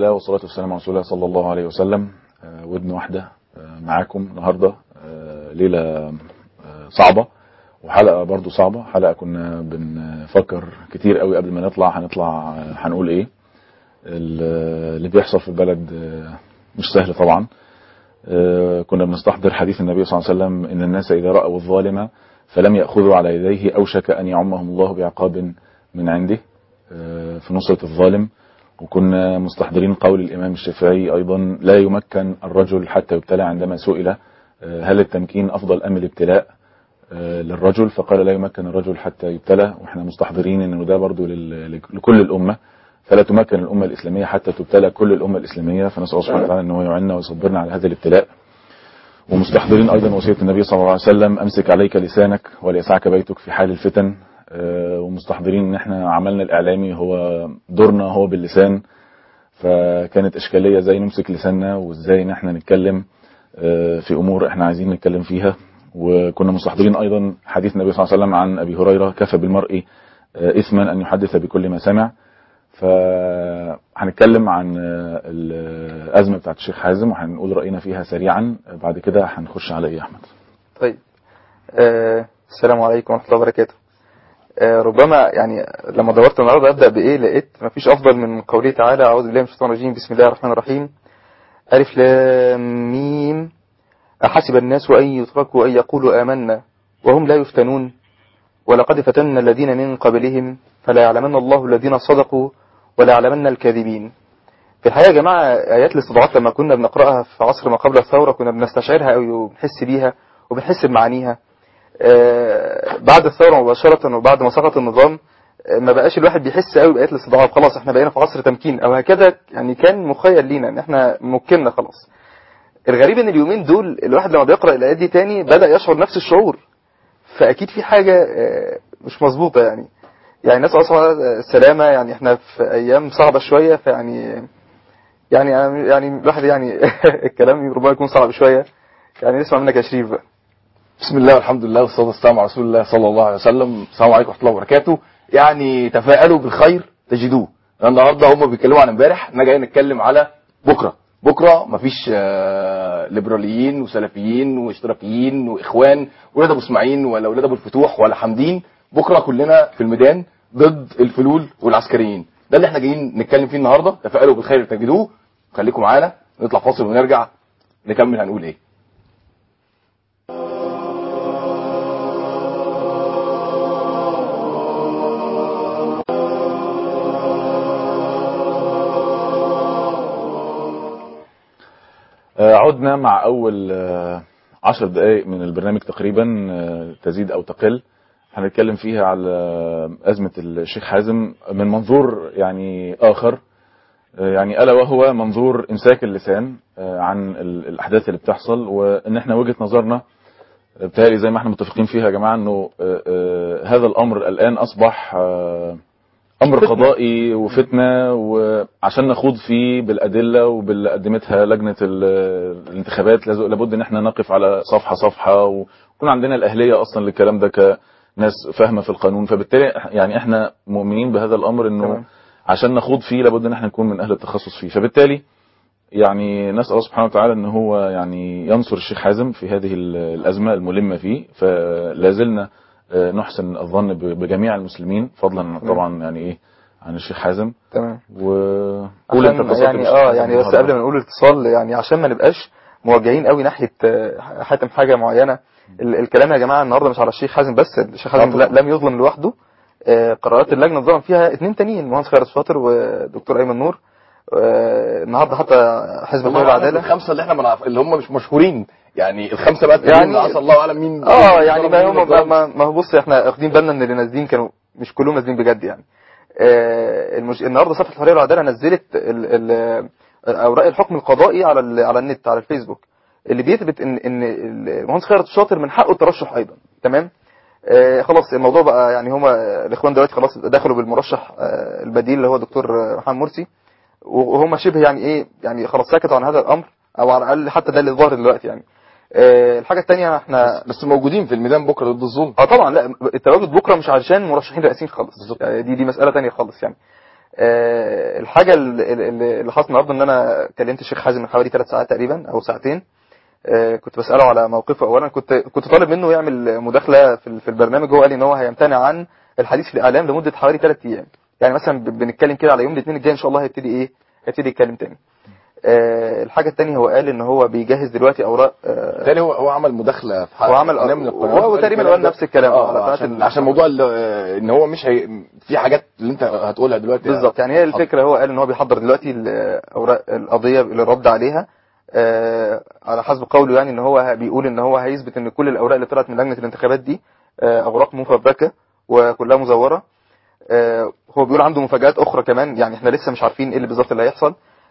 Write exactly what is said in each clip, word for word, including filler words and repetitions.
الله والصلاة والسلام على رسول الله صلى الله عليه وسلم. ودن واحدة معاكم النهاردة، ليلة صعبة وحلقة برضو صعبة. حلقة كنا بنفكر كتير قوي قبل ما نطلع هنطلع هنقول ايه. اللي بيحصل في البلد مش سهل طبعا. كنا بنستحضر حديث النبي صلى الله عليه وسلم: إن الناس إذا رأوا الظالم فلم يأخذوا على يديه أوشك أن يعمهم الله بعقاب من عنده في نصرة الظالم. وكنا مستحضرين قول الإمام الشافعي أيضا: لا يمكن الرجل حتى يبتلى، عندما سئل هل التمكين أفضل أم الابتلاء للرجل فقال لا يمكن الرجل حتى يبتلى. وإحنا مستحضرين أنه ده برضو لكل الأمة، فلا تمكن الأمة الإسلامية حتى تبتلى كل الأمة الإسلامية. فنسأل الله سبحانه وتعالى أنه يعيننا ويصبرنا على هذا الابتلاء. ومستحضرين أيضا وصية النبي صلى الله عليه وسلم: أمسك عليك لسانك وليسعك بيتك في حال الفتن. ومستحضرين ان احنا عملنا الإعلامي هو دورنا هو باللسان، فكانت إشكالية ازاي نمسك لساننا وازاي ان احنا نتكلم في أمور احنا عايزين نتكلم فيها. وكنا مستحضرين أيضا حديث النبي صلى الله عليه وسلم عن أبي هريرة: كفى بالمرء إثما أن يحدث بكل ما سمع. فهنتكلم عن الأزمة بتاعت الشيخ حازم وهنقول رأينا فيها سريعا. بعد كده هنخش على ايه يا أحمد؟ طيب آه السلام عليكم ورحمة الله وبركاته. آه ربما يعني لما دورت النهارده ابدا بايه، لقيت مفيش افضل من قوله تعالى: اعوذ بالله من الشيطان الرجيم، بسم الله الرحمن الرحيم، الف لام ميم، احسب الناس ان يتركوا ان يقولوا آمنا وهم لا يفتنون ولقد فتنا الذين من قبلهم فلا يعلمن الله الذين صدقوا ولا يعلمن الكاذبين. في الحقيقه يا جماعه ايات الاستضعاف لما كنا بنقراها في عصر ما قبل الثوره كنا بنستشعرها قوي وبنحس بيها وبنحس بمعانيها. آه بعد الثورة مباشرة وبعد ما سقط النظام آه ما بقاش الواحد بيحس قوي بآيات الاستضعاف. خلاص احنا بقينا في عصر تمكين او هكذا، يعني كان مخيل لينا ان احنا مكننا خلاص. الغريب ان اليومين دول الواحد لما بيقرأ الآيات دي تاني بدأ يشعر نفس الشعور، فأكيد في حاجة آه مش مظبوطة. يعني يعني نسأل الله السلامة. يعني احنا في ايام صعبة شوية، فيعني يعني يعني الواحد يعني الكلام ربما يكون صعب شوية. يعني نسمع منك يا شريف بقى. بسم الله والحمد لله والصلاة والسلام على رسول الله صلى الله عليه وسلم. السلام عليكم ورحمة الله وبركاته. يعني تفاءلوا بالخير تجدوه. النهارده هم بيتكلموا عن امبارح، احنا جايين نتكلم على بكره. بكره مفيش آه ليبراليين وسلفيين واشتراكيين واخوان ولاد ابو اسماعيل ولا ولاد ابو الفتوح ولا حمدين. بكره كلنا في الميدان ضد الفلول والعسكريين. ده اللي احنا جايين نتكلم فيه النهارده. تفاءلوا بالخير تجدوه. خليكم معانا، نطلع فاصل ونرجع نكمل هنقول ايه. عدنا مع أول عشر دقائق من البرنامج تقريبا، تزيد أو تقل. هنتكلم فيها على أزمة الشيخ حازم من منظور يعني آخر، يعني ألا وهو منظور إمساك اللسان عن الأحداث اللي بتحصل. وإن احنا وجهة نظرنا بتهيألي زي ما احنا متفقين فيها يا جماعة أنه هذا الأمر الآن أصبح أمر فتنة. قضائي وفتنة، وعشان نخوض فيه بالأدلة وباللي قدمتها لجنة الانتخابات لابد ان احنا نقف على صفحة صفحة ويكون عندنا الأهلية أصلا للكلام ده كناس فاهمة في القانون. فبالتالي يعني احنا مؤمنين بهذا الأمر انه تمام. عشان نخوض فيه لابد ان احنا نكون من أهل التخصص فيه. فبالتالي يعني نسأل الله سبحانه وتعالى ان هو يعني ينصر الشيخ حازم في هذه الأزمة الملمة فيه. فلازلنا نحسن الظن بجميع المسلمين فضلا طبعا يعني ايه عن الشيخ حازم. تمام. وقول انت اتصال يعني اه يعني بس قبل ما نقول الاتصال، يعني عشان ما نبقاش موجهين قوي ناحيه حاتم حاجه معينه. الكلام يا جماعه النهارده مش على الشيخ حازم بس. الشيخ حازم لم يظلم لوحده. قرارات اللجنه اتظلم فيها اثنين تانيين، المهندس خيرت شاطر ودكتور ايمن نور. النهارده حتى حزب الله والعداله الخمسه اللي احنا منعف... اللي هم مش مشهورين، يعني الخمسه بقى يعني عسى الله اعلم مين. اه يعني ما هم ما, ما هو بص احنا واخدين بالنا ان اللي نازلين كانوا مش كلهم نازلين بجد. يعني آه المش... النهارده صفحه الحريه والعداله نزلت ال... ال... اوراق الحكم القضائي على ال... على النت على الفيسبوك اللي بيثبت ان ان المهندس خيرت الشاطر من حقه الترشح ايضا. تمام. آه خلاص الموضوع بقى يعني هما الاخوان دلوقتي خلاص دخلوا بالمرشح آه البديل اللي هو دكتور محمد مرسي، وهم شبه يعني ايه يعني خلاص سكتوا عن هذا الامر، او على الاقل حتى ده اللي ظاهر دلوقتي. يعني أه الحاجه الثانيه احنا بس, بس موجودين في الميدان بكره ضد الظلم. اه طبعا. لا التواجد بكره مش علشان مرشحين رئاسيين خالص. يعني دي دي مساله ثانيه خالص. يعني آه، الحاجه اللي اللي حصل النهارده ان انا كلمت الشيخ حازم من حوالي ثلاث ساعات تقريبا او ساعتين. آه، كنت بساله على موقفه. اولا كنت كنت طالب منه يعمل مداخله في في البرنامج. هو قال لي ان هو هيمتنع عن الحديث في الاعلام لمده حوالي ثلاث ايام. يعني مثلا ب- بنتكلم كده على يوم الاثنين الجاي ان شاء الله هيبتدي ايه هيبتدي يتكلم تاني. آه، الحاجه الثانيه هو قال ان هو بيجهز دلوقتي اوراق. آه، بالتالي هو هو عمل مداخله في حلقه هو عمل قناة من القنوات هو وقال تقريبا الكلام قال ده. نفس الكلام اه على آه، قناه عشان ال- عشان موضوع ال- آه، ان هو مش هي في حاجات اللي انت هتقولها دلوقتي. بالظبط. يعني هي الفكره هو قال ان هو بيحضر دلوقتي الاوراق القضيه للرد عليها. آه، على حسب قوله يعني ان هو بيقول ان هو هيثبت ان كل الاوراق اللي طلعت من لجنه الانتخابات دي آه، اوراق مفبركه وكلها مزوره. آه، هو بيقول عنده مفاجآت اخرى كمان. يعني احنا لسه مش عارفين ايه اللي بالظبط اللي هيحصل.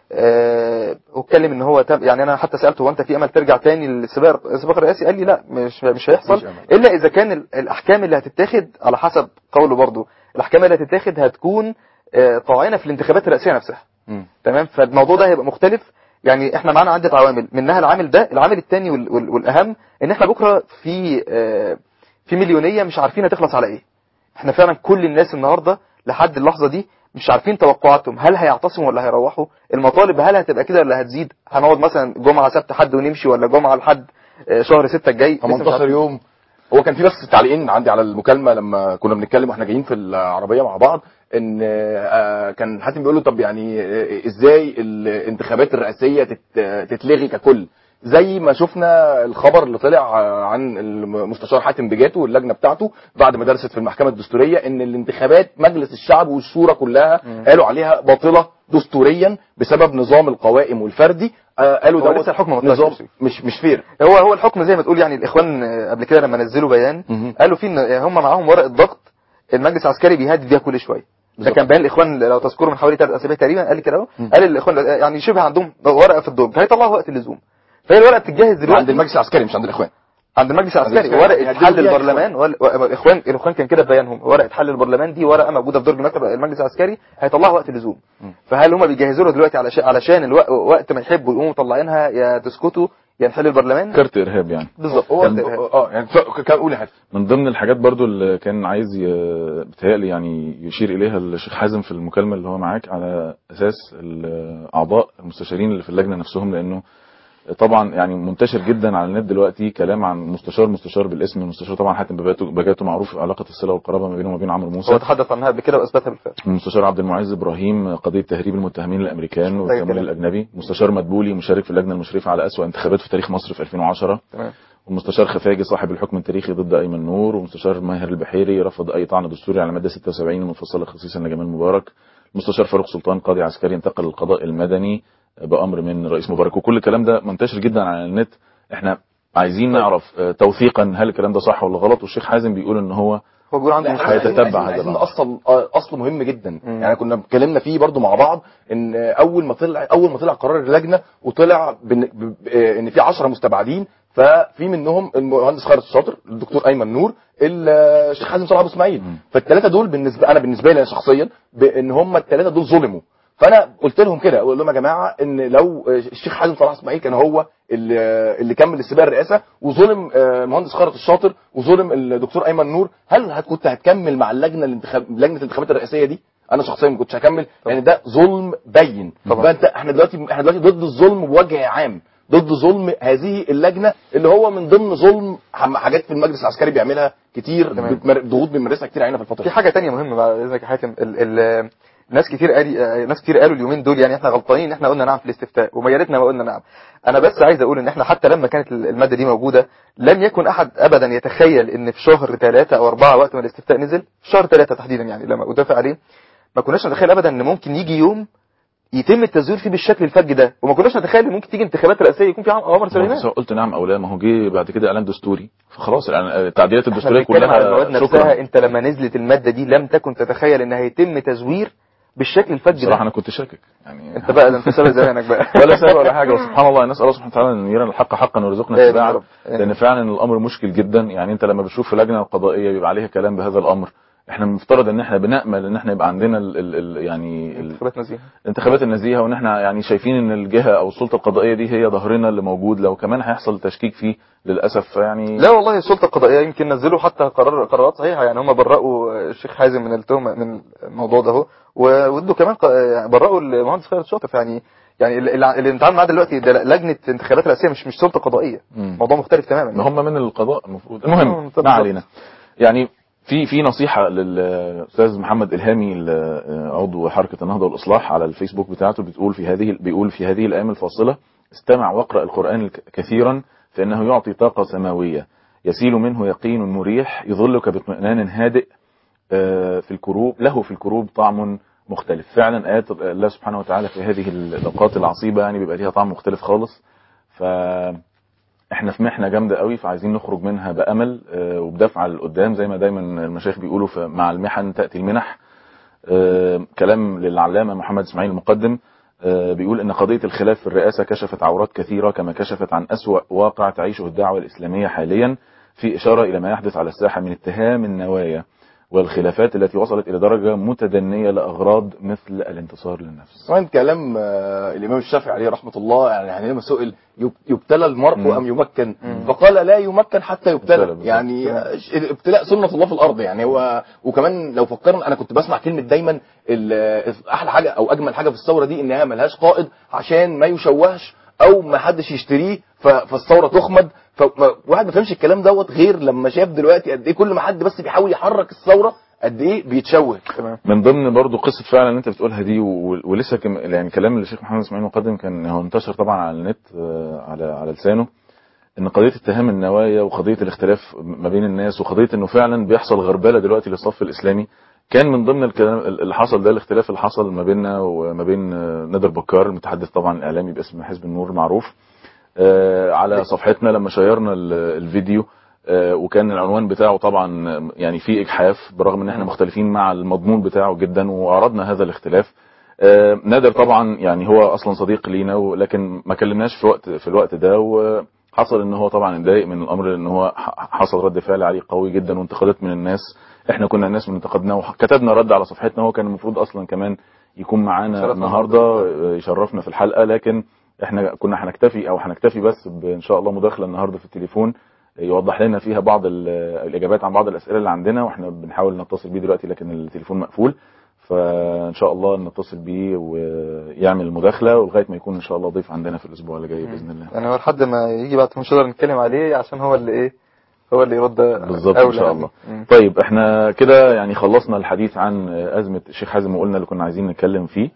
آه، واتكلم ان هو تم يعني انا حتى سالته هو انت في امل ترجع تاني للسباق السباق الرئاسي؟ قال لي لا مش مش هيحصل مفيش أمل. الا اذا كان ال- الاحكام اللي هتتاخد على حسب قوله برضه الاحكام اللي هتتاخد هتكون آه، طاعنه في الانتخابات الرئاسيه نفسها. مم. تمام. فالموضوع ده هيبقى مختلف. يعني احنا معانا عدة عوامل منها العامل ده. العامل الثاني وال- وال- والاهم ان احنا بكره في آه، في مليونيه مش عارفين هتخلص على ايه. احنا فعلا كل الناس النهارده لحد اللحظه دي مش عارفين توقعاتهم، هل هيعتصموا ولا هيروحوا؟ المطالب هل هتبقى كده ولا هتزيد؟ هنقعد مثلا جمعه سبت حد ونمشي، ولا جمعه لحد آه، شهر ستة الجاي؟ لسه مش ثمانية عشر عارفين. يوم. هو كان في بس تعليقين عندي على المكالمه لما كنا بنتكلم واحنا جايين في العربيه مع بعض، ان آه، كان حاتم بيقول له طب يعني آه، ازاي الانتخابات الرئاسيه تت- تتلغي ككل، زي ما شفنا الخبر اللي طلع آه، عن المستشار حاتم بجاتو واللجنه بتاعته بعد ما درست في المحكمه الدستوريه ان الانتخابات مجلس الشعب والشورى كلها قالوا عليها باطله دستوريا بسبب نظام القوائم والفردي. آه، قالوا هو ده لسه الحكم ما نظام طلعش. مش مش فير. هو هو الحكم زي ما تقول. يعني الاخوان آه، قبل كده لما نزلوا بيان مهم. قالوا فيه ان هم معاهم ورقه ضغط المجلس العسكري بيهدد بيها كل شويه. ده بالظبط. كان بيان الاخوان لو تذكروا من حوالي ثلاث اسابيع تقريبا. قال كده اهو. قال الاخوان يعني شبه عندهم ورقه في الدرج هيطلعوها وقت اللزوم. فهي الورقه بتتجهز دلوقتي عند المجلس العسكري مش عند الاخوان. عند المجلس العسكري. العسكري ورقه هيهددوا حل بيها البرلمان وال- و- الاخوان الاخوان كان كده في بيانهم. ورقه حل البرلمان دي ورقه موجوده في درج مكتب المجلس العسكري هيطلعها وقت اللزوم. فهل هم بيجهزوا لها دلوقتي علشان علشان الوقت وقت ما يحبوا يقوموا مطلعينها يا تسكتوا يا نحل البرلمان؟ كارت ارهاب يعني. بالظبط. هو كان- اه يعني ف- كان قول يا حاتم. من ضمن الحاجات برضو اللي كان عايز ي- بتهيألي يعني يشير إليها الشيخ حازم في المكالمة اللي هو معاك على أساس الأعضاء المستشارين اللي في اللجنة نفسهم، لأنه طبعا يعني منتشر جدا على النت دلوقتي كلام عن مستشار مستشار بالاسم. المستشار طبعا حاتم بجاتو بجاتو معروف علاقة الصلة والقرابة ما بينه وما بين عمرو هو موسى. تحدث عنها قبل كده واثبتها بالفعل. المستشار عبد المعز ابراهيم قضيه تهريب المتهمين الامريكان والتمويل كده. الاجنبي. مستشار مدبولي مشارك في اللجنه المشرفه على اسوأ انتخابات في تاريخ مصر في ألفين وعشرة. تمام. ومستشار خفاجي صاحب الحكم التاريخي ضد ايمن نور. ومستشار ماهر البحيري رفض اي طعن دستوري على الماده ستة وسبعين المفصله خصيصا لجمال مبارك. المستشار فاروق سلطان قاضي عسكري انتقل للقضاء المدني بامر من رئيس مبارك. وكل الكلام ده منتشر جدا على النت. احنا عايزين نعرف آه، توثيقا هل الكلام ده صح ولا غلط. والشيخ حازم بيقول ان هو هو بيقول عنده لا، مشكلة. عايزين- هيتتبع عايزين- هذا عايزين الأمر. اصل آه، اصل مهم جدا. يعني كنا اتكلمنا فيه برضو مع بعض ان اول ما طلع اول ما طلع قرار اللجنه وطلع بن- ب- ب- ان في عشرة مستبعدين، ففي منهم المهندس خالد الشاطر، الدكتور ايمن نور، الشيخ حازم صلاح ابو اسماعيل. فالثلاثه دول بالنسبه انا بالنسبه لي أنا شخصيا بان هم الثلاثه دول ظلموا. فانا قلت لهم كده، قلت لهم يا جماعه ان لو الشيخ حازم صلاح اسماعيل كان هو اللي اللي كمل السباق الرئاسه وظلم آه، المهندس خالد الشاطر وظلم الدكتور ايمن نور، هل هت- كنت هتكمل مع اللجنه الانتخاب لجنه الانتخابات الرئاسيه دي؟ انا شخصيا ما كنتش هكمل لان ده ظلم بين. فانت احنا دلوقتي احنا دلوقتي ضد الظلم بوجه عام، ضد ظلم هذه اللجنه اللي هو من ضمن ظلم حم- حاجات في المجلس العسكري بيعملها كتير، تمام. بتمر- ضغوط بنمارسها كتير علينا في الفتره في دي. حاجه تانية مهمه بعد اذنك يا حاتم. ال ال ناس كتير قال ناس كتير قالوا اليومين دول يعني احنا غلطانين ان احنا قلنا نعم في الاستفتاء، وما يا ريتنا ما قلنا نعم. انا بس عايز اقول ان احنا حتى لما كانت الماده دي موجوده لم يكن احد ابدا يتخيل ان في شهر ثلاثة او أربعة وقت ما الاستفتاء نزل، في شهر ثلاثة تحديدا يعني لما ادافع عليه، ما كناش نتخيل ابدا ان ممكن يجي يوم يتم التزوير فيه بالشكل الفج ده، وما كناش نتخيل ان ممكن تيجي انتخابات رئاسيه يكون في عمر سليمان. سواء قلت نعم او لا، ما هو جه بعد كده اعلان دستوري فخلاص الإعلان- التعديلات الدستوريه احنا بنتكلم على المواد كلها نفسها. شكرا. انت لما نزلت الماده دي لم تكن تتخيل ان هيتم تزوير بالشكل الفج بصراحه ده. انا كنت شاكك يعني. انت بقى ده انت سابق زمانك بقى. ولا سابق ولا حاجه، وسبحان الله نسال الله سبحانه وتعالى ان يرينا الحق حقا ويرزقنا آمين يا اتباعه، رب. آمين. لان فعلا الامر مشكل جدا. يعني انت لما بتشوف في لجنه قضائيه بيبقى عليها كلام بهذا الامر، احنا المفترض ان احنا بنأمل ان احنا يبقى عندنا ال ال ال يعني انتخابات نزيهه الانتخابات النزيهه، وان احنا يعني شايفين ان الجهه او السلطه القضائيه دي هي ظهرنا اللي موجود. لو كمان هيحصل تشكيك فيه للاسف يعني. لا والله السلطه القضائيه يمكن نزلوا حتى قرار قرارات صحيحه، يعني هم برأوا الشيخ حازم من التهمه من الموضوع ده اهو، وادوا كمان ق- برأوا المهندس خالد شاطر. يعني يعني اللي اللي بنتعامل معاه دلوقتي ده لجنه انتخابات رئاسيه، مش مش سلطه قضائيه. مم. موضوع مختلف تماما. ما هم من القضاء المفروض. آه، المهم طب ما علينا. يعني في في نصيحه للاستاذ محمد الهامي عضو حركه النهضه والاصلاح على الفيسبوك بتاعته، بتقول في هذه بيقول في هذه الايام الفاصله استمع واقرأ القرآن كثيرا فإنه يعطي طاقة سماوية يسيل منه يقين مريح يظلك باطمئنان هادئ في الكروب له في الكروب طعم مختلف. فعلا آيات الله سبحانه وتعالى في هذه الأوقات العصيبة يعني بيبقى ليها طعم مختلف خالص. فإحنا في محنة جامدة قوي، فعايزين نخرج منها بأمل وبدفع لقدام زي ما دايما المشايخ بيقولوا، مع المحن تأتي المنح. كلام للعلامة محمد اسماعيل المقدم بيقول إن قضية الخلاف في الرئاسة كشفت عورات كثيرة كما كشفت عن أسوأ واقع تعيشه الدعوة الإسلامية حاليا، في إشارة إلى ما يحدث على الساحة من اتهام النوايا والخلافات التي وصلت إلى درجة متدنية لأغراض مثل الانتصار للنفس. كمان كلام الإمام الشافعي عليه رحمة الله، يعني لما سئل يبتلى المرء م. أم يمكن م. فقال لا يمكن حتى يبتلى. يعني الابتلاء سنة الله في الأرض. يعني هو وكمان لو فكرنا، أنا كنت بسمع كلمة دايما أحلى حاجة أو أجمل حاجة في الثورة دي إنها ملهاش قائد عشان ما يشوهش أو ما حدش يشتريه فالثورة تخمد. فواحد ما فهمش الكلام دوت غير لما شاف دلوقتي قد ايه كل ما حد بس بيحاول يحرك الثوره قد ايه بيتشوه. من ضمن برضو قصه فعلا اللي انت بتقولها دي، ولسه كم يعني كلام الشيخ محمد اسماعيل المقدم كان هو انتشر طبعا على النت على على لسانه، ان قضيه اتهام النوايا وقضيه الاختلاف ما بين الناس وقضيه انه فعلا بيحصل غربله دلوقتي للصف الاسلامي، كان من ضمن الكلام اللي حصل ده الاختلاف اللي حصل ما بيننا وما بين نادر بكار المتحدث طبعا الاعلامي باسم حزب النور المعروف على صفحتنا لما شيرنا الفيديو، وكان العنوان بتاعه طبعا يعني فيه اجحاف برغم ان احنا مختلفين مع المضمون بتاعه جدا، وعرضنا هذا الاختلاف. نادر طبعا يعني هو اصلا صديق لينا، ولكن ما كلمناش في وقت في الوقت ده، وحصل ان هو طبعا اتضايق من الامر لان هو حصل رد فعل عليه قوي جدا وانتقادات من الناس. احنا كنا الناس من انتقدناه وكتبنا رد على صفحتنا، هو كان المفروض اصلا كمان يكون معانا النهارده يشرفنا في الحلقه، لكن احنا كنا هنكتفي او هنكتفي بس بان شاء الله مداخله النهارده في التليفون يوضح لنا فيها بعض الاجابات عن بعض الاسئله اللي عندنا، واحنا بنحاول نتصل بيه دلوقتي لكن التليفون مقفول، فان شاء الله نتصل بيه ويعمل المداخله ولغايه ما يكون ان شاء الله ضيف عندنا في الاسبوع اللي جاي باذن الله. يعني هو لحد ما يجي بعد مش هنقدر نتكلم عليه عشان هو اللي ايه هو اللي يرد بالظبط ان شاء الله. يعني. طيب احنا كده يعني خلصنا الحديث عن ازمه الشيخ حازم وقلنا اللي كنا عايزين نتكلم فيه،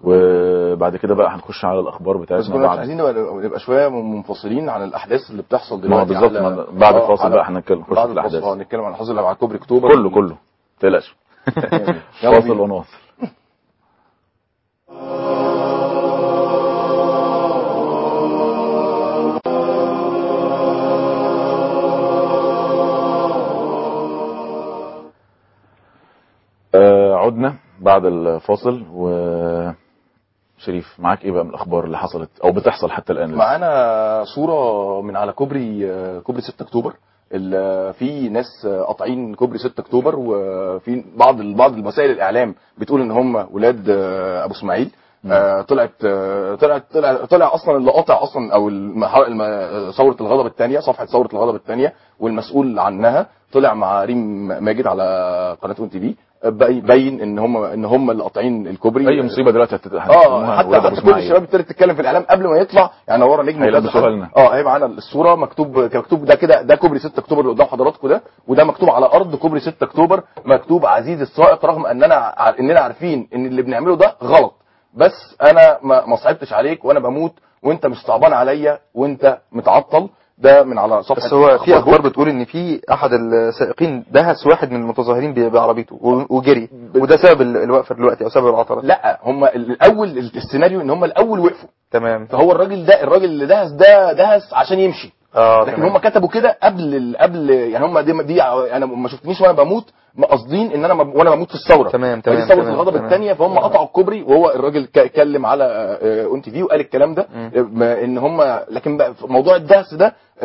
وبعد كده بقى هنخش على الاخبار بتاعتنا. بس بعد عايزين نبقى شويه منفصلين عن الاحداث اللي بتحصل دلوقتي. بالظبط بعد الفاصل بقى هنتكلم نخش في الاحداث، اه نتكلم عن الحظ اللي على كوبري اكتوبر كله كله ما تقلقش. فاصل ونواصل. آه عدنا بعد الفاصل، وشريف معاك ايه بقى من الاخبار اللي حصلت او بتحصل حتى الان؟ معانا صورة من على كوبري كوبري ستة اكتوبر، في ناس قاطعين كوبري ستة اكتوبر، وفي بعض بعض الوسائل الاعلام بتقول ان هم ولاد ابو اسماعيل. آه طلعت طلعت طلع طلع اصلا اللي قاطع اصلا او ثوره الغضب الثانيه، صفحه ثوره الغضب الثانيه، والمسؤول عنها طلع مع ريم ماجد على قناه اون تي في بين ان هم ان هم اللي قاطعين الكوبري. اي مصيبه دلوقتي اه حتى, حتى كل الشباب ابتدت تتكلم في الاعلام قبل ما يطلع، يعني ورا نجم اه اهي معانا الصوره مكتوب مكتوب ده كده، ده كوبري ستة اكتوبر اللي قدام حضراتكم ده، وده مكتوب على ارض كوبري ستة اكتوبر مكتوب عزيز السائق، رغم اننا اننا عارفين ان اللي بنعمله ده غلط، بس انا ما, ما صعبتش عليك وانا بموت وانت مش صعبان عليا وانت متعطل. ده من على صفحه. بس هو في اخبار بتقول ان في احد السائقين دهس واحد من المتظاهرين بعربيته وجري، وده سبب الوقفه دلوقتي او سبب العطله. لا هم الاول السيناريو ان هم الاول وقفوا تمام، فهو الراجل ده الراجل اللي دهس ده دهس عشان يمشي. اه لكن هم كتبوا كده قبل قبل يعني هم دي, دي انا ما شفتنيش وانا بموت قاصدين ان انا وانا بموت في الثوره. تمام تمام. دي ثوره الغضب الثانيه، فهم قطعوا الكوبري، وهو الراجل اتكلم على اون تي في وقال الكلام ده ان هم، لكن بقى موضوع الدهس ده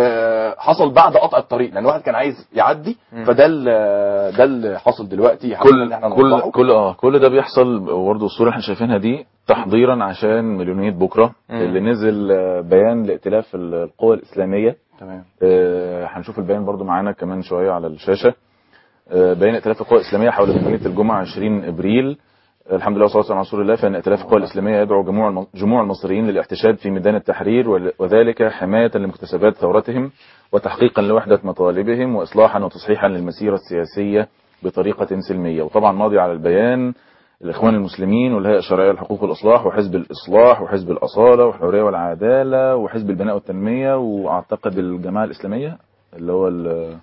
آه، حصل بعد قطع الطريق، لان واحد كان عايز يعدي، فده ال- ده اللي حصل دلوقتي. حاولنا ان كل احنا كل نوضحه. كل اه كل ده بيحصل برضه. الصوره اللي احنا شايفينها دي تحضيرا عشان مليونيه بكره اللي نزل آه، بيان لائتلاف القوى الاسلاميه. تمام. آه، هنشوف البيان برضه معانا كمان شويه على الشاشه. آه، بيان ائتلاف القوى الاسلاميه حول مليونيه الجمعه عشرين ابريل. الحمد لله والصلاه والسلام على رسول الله. فان ائتلاف القوى الاسلاميه يدعو جموع الم- جموع المصريين للاحتشاد في ميدان التحرير، ول- وذلك حمايه لمكتسبات ثورتهم وتحقيقا لوحده مطالبهم واصلاحا وتصحيحا للمسيره السياسيه بطريقه سلميه. وطبعا ماضي على البيان الاخوان المسلمين والهيئه الشرعيه للحقوق والاصلاح وحزب الاصلاح وحزب الاصاله والحريه والعداله وحزب البناء والتنميه واعتقد الجماعه الاسلاميه اللي هو ال-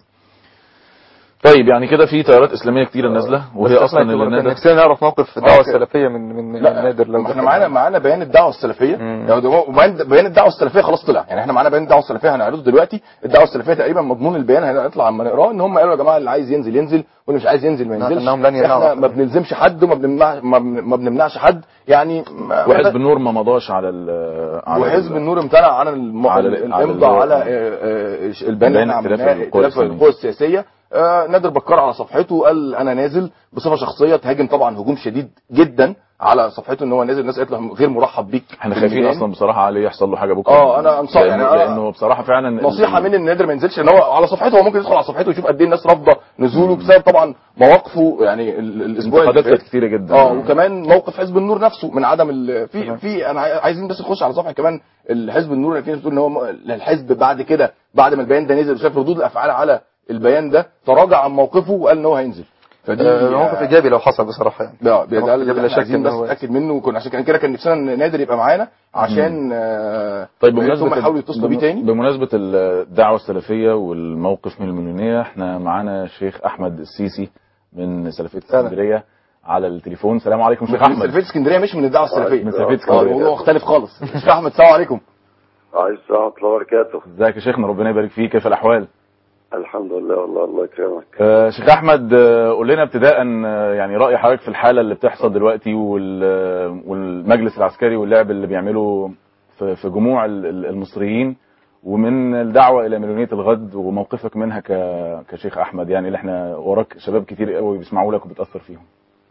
طيب يعني كده في تيارات اسلاميه كتيره نازله وهي اصلا اللي كان نادى. نفسنا نعرف موقف الدعوه آه، السلفيه من من من لا نادر لو ما احنا دخل. معانا معانا بيان الدعوه السلفيه، مم. يعني ده- وبيان بيان الدعوه السلفيه خلاص طلع، يعني احنا معانا بيان الدعوه السلفيه هنعرضه دلوقتي. الدعوه السلفيه تقريبا مضمون البيان هيطلع اما نقراه ان هم قالوا يا جماعه اللي عايز ينزل ينزل واللي مش عايز ينزل ما ينزلش. إنهم لن يمنعوا احنا أحد. ما بنلزمش حد وما بنمنع ما بن- ما بنمنعش حد يعني. ما- وحزب النور ما مضاش على ال على وحزب ال- النور امتنع عن الم... على ال- على الامضاء ال- على آه، آه، البيان اللي احنا ائتلاف عملناه القوى ائتلاف الإسلامية. القوى السياسيه. آه، نادر بكار على صفحته قال انا نازل بصفه شخصيه، تهاجم طبعا هجوم شديد جدا على صفحته ان هو نازل. الناس قالت له غير مرحب بيك. احنا في خايفين الميدان. اصلا بصراحه عليه يحصل له حاجه بكره. اه انا انصح يعني لأنه, أنا لانه بصراحه فعلا نصيحه ال- من ان نادر ما ينزلش، ان هو على صفحته هو ممكن يدخل على صفحته ويشوف قد ايه الناس رافضه نزوله بسبب طبعا مواقفه يعني ال- الاسبوع اللي انتقادات فات. كانت كتيره جدا. اه وكمان موقف حزب النور نفسه من عدم ال... في في انا عاي- عايزين بس نخش على صفحه كمان الحزب النور اللي في ناس بتقول ان هو م- الحزب بعد كده بعد ما البيان ده نزل وشاف ردود الافعال على البيان ده تراجع عن موقفه وقال ان هو هينزل. فدي آه، موقف ايجابي لو حصل بصراحه يعني. ده ده موقف إيجابي اللي لا احنا شك عايزين إن بس هو- نتاكد منه، وكنا عشان كان كده كان نفسنا إن نادر يبقى معانا عشان آه، طيب هم بمناسبه يحاولوا يتصلوا بيه تاني. بمناسبه الدعوه السلفيه والموقف من المليونيه، احنا معانا الشيخ احمد السيسي من سلفيه اسكندريه على التليفون. السلام عليكم شيخ احمد. سلفيه اسكندريه مش من الدعوه السلفيه، من سلفيه اه اسكندريه. الموضوع مختلف خالص. شيخ احمد السلام عليكم. عليكم السلام ورحمة الله وبركاته. ازيك يا شيخنا؟ ربنا يبارك فيك. كيف الاحوال؟ الحمد لله والله الله يكرمك. آه، شيخ احمد، آه، قول لنا ابتداء آه، يعني راي حضرتك في الحاله اللي بتحصل دلوقتي وال- آه، والمجلس العسكري واللعب اللي بيعمله في في جموع ال- ال- المصريين، ومن الدعوه الى مليونيه الغد وموقفك منها ك- كشيخ احمد، يعني اللي احنا وراك شباب كتير قوي بيسمعوا لك وبتاثر فيهم.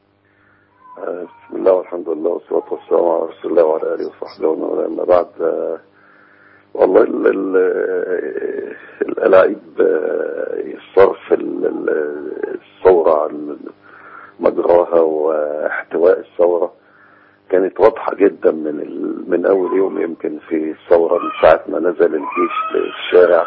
آه، بسم الله والحمد لله والصلاة والسلام على رسول الله وعلى آله وصحبه ومن والاه. أما بعد، آه، والله ال- ال- الألاعيب آه، الصرف ال- ال- الثورة عن مجراها واحتواء الثورة كانت واضحة جدا من ال... من أول يوم يمكن في الثورة، من ساعة ما نزل الجيش للشارع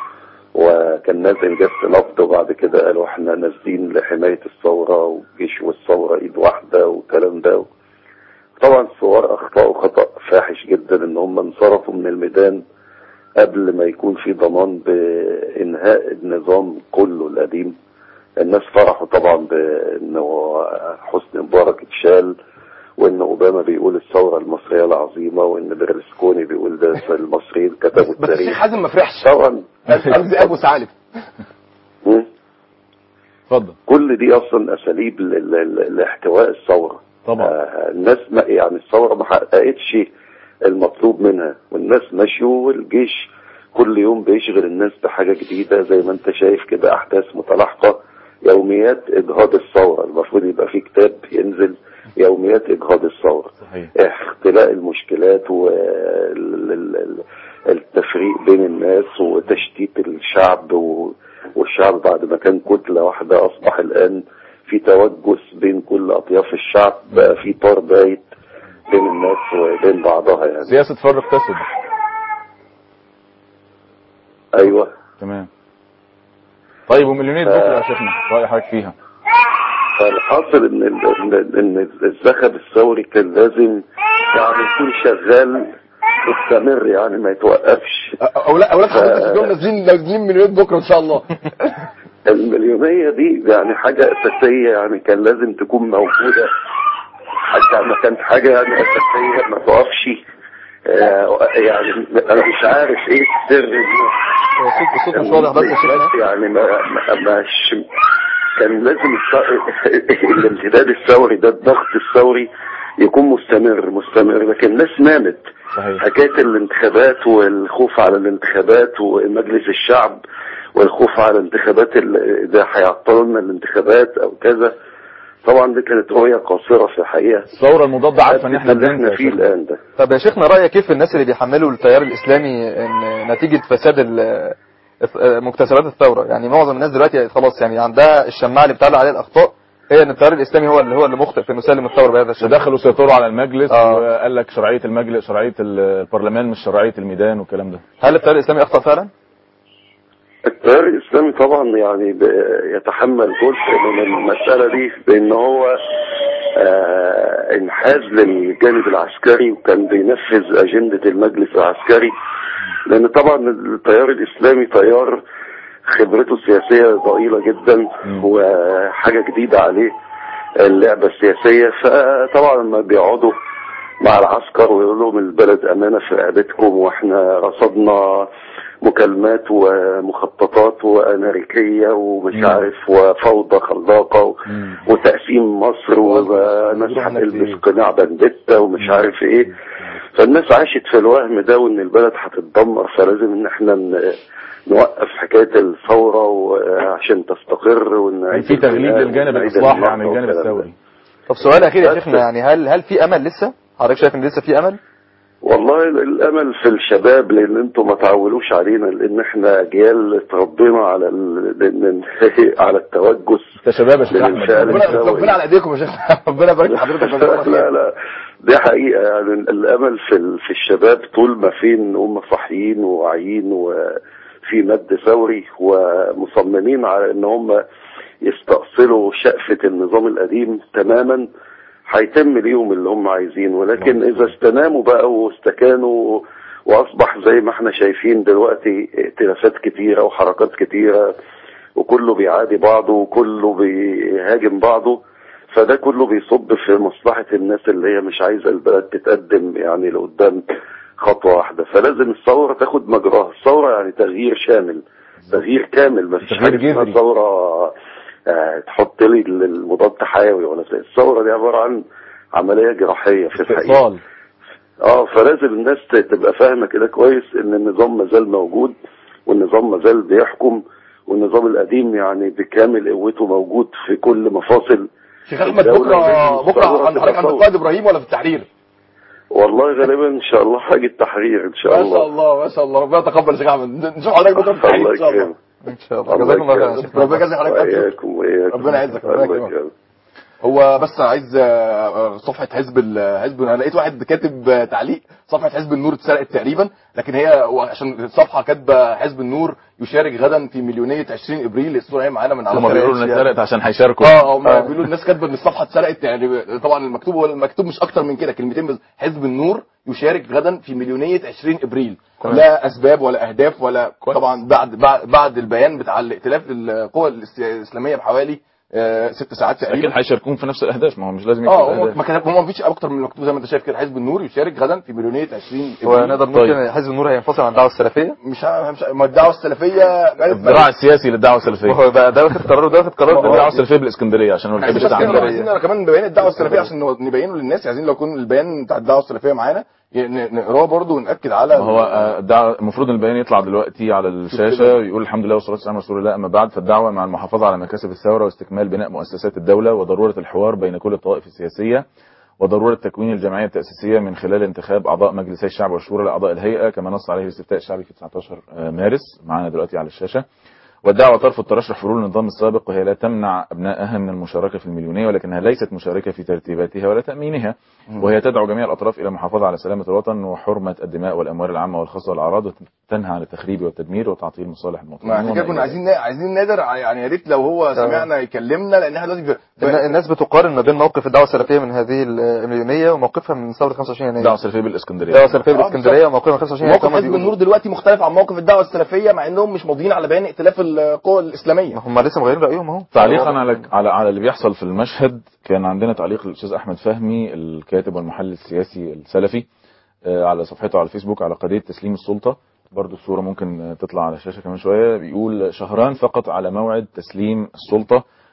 وكان نازل جس نبض، وبعد كده قالوا احنا نازلين لحماية الثورة والجيش والثورة ايد واحدة والكلام ده. طبعا الثوار اخطأوا خطأ فاحش جدا ان هم انصرفوا من الميدان قبل ما يكون في ضمان بانهاء النظام كله القديم. الناس فرحوا طبعا بانه حسني مبارك اتشال، وان اوباما بيقول الثوره المصريه العظيمه، وان بيرلسكوني بيقول ده المصريين كتبوا بس الشيخ التاريخ. حازم ما فرحش. طبعا قصدي ابو ثعلب. مم. اتفضل. كل دي اصلا اساليب ل- ل- لاحتواء الثوره. طبعا. آه الناس ما يعني الثوره ما حققتش المطلوب منها، والناس مشوا، والجيش كل يوم بيشغل الناس بحاجه جديده زي ما انت شايف كده، احداث متلاحقه، يوميات اجهاض الثوره. المفروض يبقى في كتاب ينزل يوميات اجهاض الثوره. صحيح. اختلاء المشكلات والتفريق بين الناس وتشتيت الشعب، و- والشعب بعد ما كان كتلة واحدة أصبح الآن في توجس بين كل أطياف الشعب، بقى في طار بايت بين الناس وبين بعضها يعني. سياسه فرق تسد. أيوة. تمام. طيب ومليونيه بكره يا شيخنا راي حضرتك فيها؟ فالحاصل ان ال- ان الزخم الثوري كان لازم يعني يكون شغال مستمر، يعني ما يتوقفش. اولاد اولاد حضرتك دول نازلين نازلين مليون بكره ان شاء الله. المليونية دي يعني حاجة أساسية، يعني كان لازم تكون موجودة، حتى ما كانت حاجة يعني أساسية ما توقفش. آه، يعني أنا مش عارف إيه السر دي. الصوت مش واضح بس يا شيخنا. يعني ما ما مش كان لازم الث- الامتداد الثوري ده، الضغط الثوري يكون مستمر مستمر، لكن الناس نامت. صحيح. حكايه الانتخابات والخوف على الانتخابات ومجلس الشعب والخوف على الانتخابات ال- ده هيعطلوا لنا الانتخابات او كذا. طبعا دي كانت رؤيه قاصره في الحقيقه. الثوره المضاده عارفه ان احنا اللي بننسى احنا يا فيه شيخنا. الان ده. طب يا شيخنا رأيك كيف في الناس اللي بيحملوا التيار الإسلامي ان نتيجة فساد ال- مكتسبات الثورة؟ يعني معظم الناس دلوقتي خلاص يعني عندها الشماعة اللي بتعلق عليه الأخطاء هي ان التيار الإسلامي هو اللي هو اللي مخطئ في انه سلم الثورة بهذا الشكل. ودخلوا سيطروا على المجلس آه. وقال لك شرعيه المجلس شرعيه البرلمان مش شرعيه الميدان والكلام ده. هل التيار الإسلامي أخطأ فعلا؟ التيار الاسلامي طبعا يعني ب- يتحمل جزء من المساله دي بان هو آه انحاز للجانب العسكري وكان بينفذ اجنده المجلس العسكري. لان طبعا التيار الاسلامي تيار خبرته السياسيه ضئيله جدا وحاجه جديده عليه اللعبه السياسيه. فطبعا لما بيقعدوا مع العسكر ويقول لهم البلد امانه في رقبتكم واحنا رصدنا مكالمات ومخططات واناركيه ومش مم. عارف وفوضى خلاقه و- مم. وتقسيم مصر وناس هتلبس قناع بندته ومش عارف ايه. فالناس عاشت في الوهم ده وان البلد هتتدمر. فلازم ان احنا ن- نوقف حكايه الثوره وعشان تستقر ونعيد في تغليب البناء للجانب ونعيد الاصلاحي النهضة عن الجانب والكلام ده. الثوري. طب سؤال أخير يا بس- شيخنا، يعني هل هل في أمل لسه؟ حضرتك شايف ان لسه في أمل؟ والله الامل في الشباب لان انتم ما تعولوش علينا لان احنا اجيال اتربينا على ال... لأن على التوجس. انت شباب يا شيخ احمد. للانفعال ربنا الثوري. ربنا على ايديكم يا شيخ. ربنا يبارك في حضرتك. لا لا دي حقيقة يعني الامل في ال- في الشباب طول ما فين هم صاحيين وواعيين وفي مد ثوري ومصممين على ان هم يستأصلوا شقفة النظام القديم تماما هيتم ليهم اللي هم عايزينه. ولكن اذا استناموا بقى واستكانوا واصبح زي ما احنا شايفين دلوقتي ائتلافات كتيرة وحركات كتيرة وكله بيعادي بعضه وكله بيهاجم بعضه فده كله بيصب في مصلحة الناس اللي هي مش عايزة البلد تتقدم يعني لقدام خطوة واحدة. فلازم الثورة تاخد مجراها. الثورة يعني تغيير شامل تغيير كامل. ما فيش تغيير حاجة اسمها جذري. ثورة آه، تحط لي المضاد حيوي ولا شيء. الثورة دي عبارة عن عملية جراحية في الحقيقة. استئصال. اه فلازم الناس تبقى فاهمة كده كويس ان النظام مازال موجود والنظام مازال بيحكم والنظام القديم يعني بكامل قوته موجود في كل مفاصل. شيخ احمد بكره بكره عند حضرتك عند القائد ابراهيم ولا في التحرير؟ والله غالبا ان شاء الله هاجي التحرير ان شاء ما الله. شاء الله ما شاء الله. ربنا يتقبل يا شيخ احمد. نشوف حضرتك بكره في التحرير الله ان شاء الله. يكرمك. ان شاء الله. الله جزاكم الله خير يا يكرمك. شيخنا. ربنا يجازي حضرتك خير. وإياكم وإياكم. ربنا يعزك. ربنا الله يكرمك. يكرمك. هو بس عايز آه، صفحه حزب ال- حزب انا لقيت واحد كاتب آه، تعليق صفحه حزب النور اتسرقت تقريبا، لكن هي عشان الصفحه كاتبه حزب النور يشارك غدا في مليونيه عشرين ابريل. الصوره هي معانا من على هم بيقولوا ان يعني. اتسرقت عشان هيشاركوا. اه هم بيقولوا الناس كاتبه ان الصفحه اتسرقت يعني. طبعا المكتوب هو المكتوب مش اكتر من كده كلمتين بس. حزب النور يشارك غدا في مليونيه عشرين ابريل. كويس. لا اسباب ولا اهداف ولا كويس. طبعا بعد بعد بعد البيان بتاع الائتلاف القوى الاسلاميه بحوالي آه ست ساعات اكيد تقريبا. هيشاركون في نفس الاهداف. ما هو مش لازم يكون اه هو الاهداف. ما كان هو ما فيش اكتر من المكتوب زي ما انت شايف كده. حزب النور يشارك غدا في مليونيه عشرين ابريل. ونقدر نقول طيب. كده حزب النور هينفصل عن الدعوة السلفية. مش ع- مش ع- ما الدعوه السلفيه الذراع السياسي للدعوه السلفيه. وهو بقى ده واخد قرار وده واخد قرار الدعوه دلوقتي. السلفيه بالاسكندريه عشان ما عايزين بنحبش بس كده، التعبير. عايزين نقرا كمان بيان الدعوه السلفيه عشان نو- نبينه للناس. عايزين لو يكون البيان بتاع الدعوه السلفيه معانا ي- ن- نقراه برضه ونأكد على ما هو آه، الدعوة المفروض ان البيان يطلع دلوقتي على الشاشه يقول الحمد لله والصلاه والسلام على رسول الله. اما بعد فالدعوه مع المحافظه على مكاسب الثوره واستكمال بناء مؤسسات الدوله وضروره الحوار بين كل الطوائف السياسيه وضروره تكوين الجمعيه التاسيسيه من خلال انتخاب اعضاء مجلسي الشعب والشورى لاعضاء الهيئه كما نص عليه الاستفتاء الشعبي في تسعة عشر مارس معانا دلوقتي على الشاشه. والدعوة ترفض ترشح فروع النظام السابق وهي لا تمنع أبنائها من المشاركة في المليونية ولكنها ليست مشاركة في ترتيباتها ولا تأمينها. وهي تدعو جميع الأطراف إلى المحافظة على سلامة الوطن وحرمة الدماء والأموال العامة والخاصة والأعراض وتنهى عن التخريب والتدمير وتعطيل مصالح المواطنين. ما احنا كده كنا عايزين عايزين نادر يعني. يا ريت لو هو سمعنا يكلمنا لان احنا دلوقتي في- الن- الناس بتقارن ما بين موقف الدعوة السلفية من هذه المليونية وموقفها من ثورة خمسة وعشرين الدعوة يناير. السلفية بالإسكندرية. الدعوة السلفية آه، بالإسكندرية وموقفها من خمسة وعشرين يناير. موقف حزب النور دلوقتي مختلف عن موقف الدعوه السلفيه مع انهم مش ماضيين على بيان ائتلاف القوى الاسلاميه. هم لسه مغيرين رأيهم اهو. تعليقا على على على اللي بيحصل في المشهد كان عندنا تعليق للاستاذ احمد فهمي الكاتب والمحلل السياسي السلفي آه، على صفحته على الفيسبوك على قضيه تسليم السلطه. برضو الصوره ممكن آه، تطلع على الشاشه كمان شويه. بيقول شهران فقط على موعد تسليم السلطه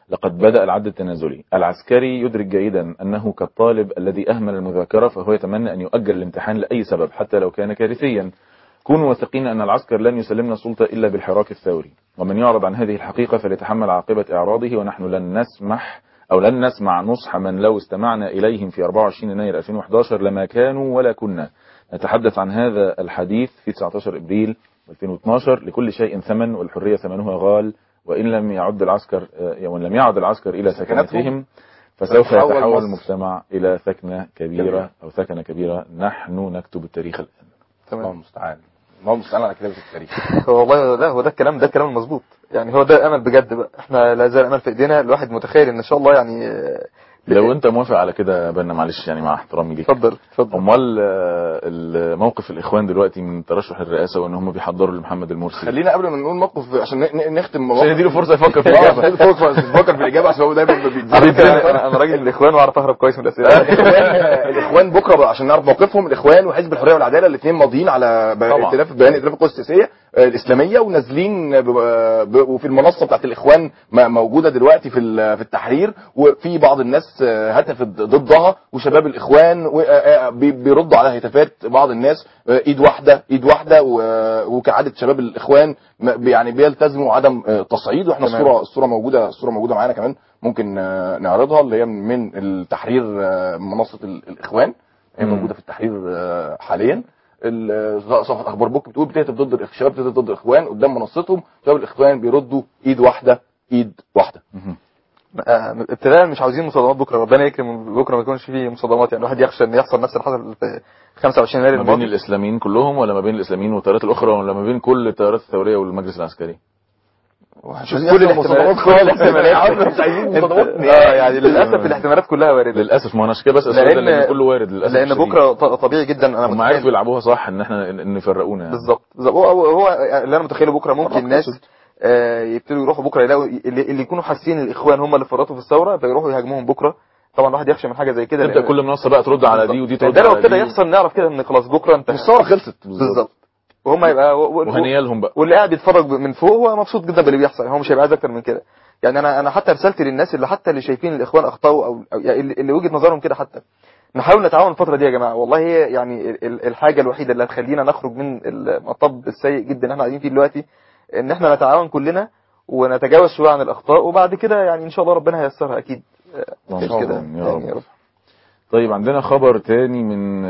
لقد بدأ العد التنازلي. العسكري يدرك جيدا أنه كالطالب الذي أهمل المذاكرة فهو يتمنى أن يؤجل الامتحان لأي سبب حتى لو كان كارثيا. كونوا واثقين أن العسكر لن يسلمنا السلطة إلا بالحراك الثوري، ومن يعرض عن هذه الحقيقة فليتحمل عاقبة إعراضه، ونحن لن نسمح أو لن نسمع نصح من لو استمعنا إليهم في أربعة وعشرين يناير ألفين وأحد عشر لما كانوا ولا كنا. نتحدث عن هذا الحديث في تسعة عشر إبريل ألفين واثني عشر. لكل شيء ثمن والحرية ثمنها غال، وإن لم يعد العسكر وإن لم يعد العسكر إلى سكنتهم فسوف يتحول المجتمع إلى ثكنة كبيرة أو ثكنة كبيرة. نحن نكتب التاريخ الآن. الله المستعان، الله المستعان على كتابة التاريخ. والله لا، هو ده الكلام، ده الكلام المظبوط يعني، هو ده امل بجد بقى. احنا لا زال امل في ايدينا. الواحد متخيل ان ان شاء الله يعني. لو انت موافق على كده يا بنا، معلش يعني مع احترامي ليك، اتفضل اتفضل. امال الموقف الاخوان دلوقتي من ترشح الرئاسه وان هم بيحضروا لمحمد المرسي. خلينا قبل ما نقول موقف عشان نختم موقف، عشان نديله فرصه يفكر في الاجابه. يفكر في الاجابه عشان هو دايما بيتزنق. انا انا راجل الاخوان واعرف اهرب كويس من الاسئله. الاخوان بكره بقى عشان نعرف موقفهم. الاخوان وحزب الحريه والعداله الاثنين ماضيين على ائتلاف بيان ائتلاف القوى السياسيه الاسلاميه، ونازلين وفي المنصه بتاعت الاخوان موجوده دلوقتي في في التحرير، وفي بعض الناس هتفت ضدها، وشباب الاخوان بيردوا على هتافات بعض الناس ايد واحده ايد واحده، وكعاده شباب الاخوان يعني بيلتزموا عدم تصعيد. واحنا الصوره الصوره موجوده الصوره موجوده معانا كمان، ممكن نعرضها، اللي هي من التحرير منصه الاخوان، هي موجوده في التحرير حاليا. صفحه اخبار بوك بتقول بتهتف ضد الشباب بتهتف ضد الاخوان قدام منصتهم، شباب الاخوان بيردوا ايد واحده ايد واحده. ابتداء مش عاوزين مصادمات بكره، ربنا يكرم بكره ما يكونش فيه مصادمات. يعني الواحد يخشى ان يحصل نفس اللي حصل في خمسة وعشرين يناير الماضي. ما بين الاسلاميين كلهم ولا ما بين الاسلاميين والتيارات الاخرى ولا ما بين كل التيارات الثوريه والمجلس العسكري؟ كل الاحتمالات كل الاحتمالات مش عايزين مصادمات. اه يعني للاسف الاحتمالات كلها وارده. للاسف ما انا عشان كده بس لان, لأن كله وارد للاسف. لان بكره طبيعي جدا انا هم عارفوا يلعبوها صح ان احنا ان يفرقونا يعني. بالظبط بالظبط. هو هو اللي انا متخيله بكره ممكن الناس آه يبتدوا يروحوا بكره يلاقوا اللي, اللي يكونوا حاسين الاخوان هم اللي فرطوا في الثوره فيروحوا يهاجموهم بكره. طبعا الواحد يخشى من حاجه زي كده، تبدا كل منصه بقى ترد على دي ودي ترد على دي. ده لو كده يحصل نعرف كده ان خلاص بكره انت الثوره خلصت بالظبط، وهم يبقى وهنيه لهم بقى، واللي قاعد يتفرج من فوق هو مبسوط جدا باللي بيحصل. هو مش هيبقى عايز اكتر من كده. يعني انا انا حتى رسالتي للناس اللي حتى اللي شايفين الاخوان اخطاوا او, أو يعني اللي وجهه نظرهم كده، حتى نحاول نتعاون الفتره دي يا جماعه. والله هي يعني الحاجه الوحيده اللي هتخلينا نخرج من المطب السيء جدا اللي احنا قاعدين فيه دلوقتي ان احنا نتعاون كلنا ونتجاوز شويه عن الاخطاء، وبعد كده يعني ان شاء الله ربنا هييسرها اكيد. مش كده يعني يا رب. طيب عندنا خبر تاني من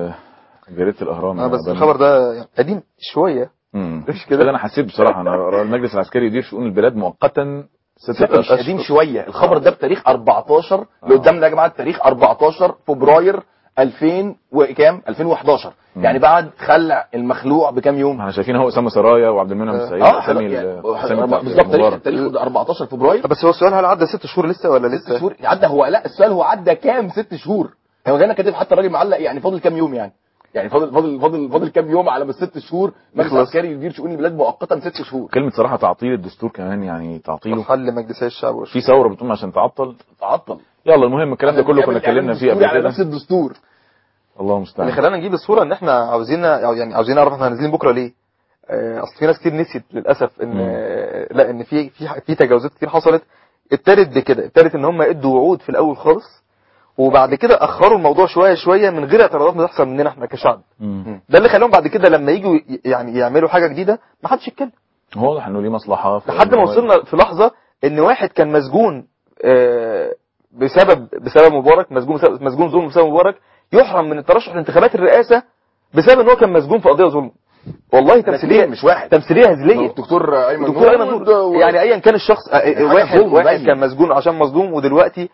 جريده الاهرام. اه بس الخبر ده قديم شويه. مش كده انا حسيت بصراحه انا المجلس العسكري يدير شؤون البلاد مؤقتا ستة اشهر. قديم شويه الخبر ده بتاريخ أربعتاشر اللي قدامنا يا جماعه، التاريخ أربعتاشر فبراير ألفين وكام ألفين وأحد عشر، يعني بعد خلع المخلوع بكام يوم. احنا شايفين اهو اسامه سرايا وعبد المنعم السعيد. اه بالظبط تاريخ التاريخ أربعتاشر فبراير. بس هو السؤال هل عدى ست شهور لسه ولا لسه؟ ست شهور عدى. هو لا السؤال هو عدى كام ست شهور. هو هنا كاتب حتى الراجل معلق يعني فاضل كام يوم، يعني يعني فاضل فاضل فاضل فاضل كام يوم على ما الست شهور مجلس عسكري يدير شؤون البلاد مؤقتا ست شهور. كلمه صراحه تعطيل الدستور كمان، يعني تعطيله حل مجلسي الشعب في ثوره بتقوم عشان تعطل تعطل يلا المهم الكلام ده كله كنا اتكلمنا فيه قبل كده. نفس الدستور. الله المستعان. اللي خلانا نجيب الصوره ان احنا عاوزين يعني عاوزين نعرف احنا نازلين بكره ليه. اصل في ناس كتير نسيت للاسف ان آه لا ان في في في تجاوزات كتير حصلت. ابتدت بكده، ابتدت ان هم ادوا وعود في الاول خالص وبعد كده اخروا الموضوع شويه شويه من غير اعتراضات بتحصل مننا احنا كشعب. مم. ده اللي خلاهم بعد كده لما يجوا يعني يعملوا حاجه جديده ما حدش يتكلم. واضح انه ليه مصلحه لحد ما وصلنا في لحظه ان واحد كان مسجون آه بسبب بسبب مبارك، مسجون مسجون ظلم بسبب مبارك، يحرم من الترشح لانتخابات الرئاسه بسبب ان هو كان مسجون في قضيه ظلم. والله تمثيليه مش واحد، تمثيليه هزليه. الدكتور ايمن الدكتور ايمن نور يعني ايا كان الشخص واحد واحد كان مسجون عشان مظلوم، ودلوقتي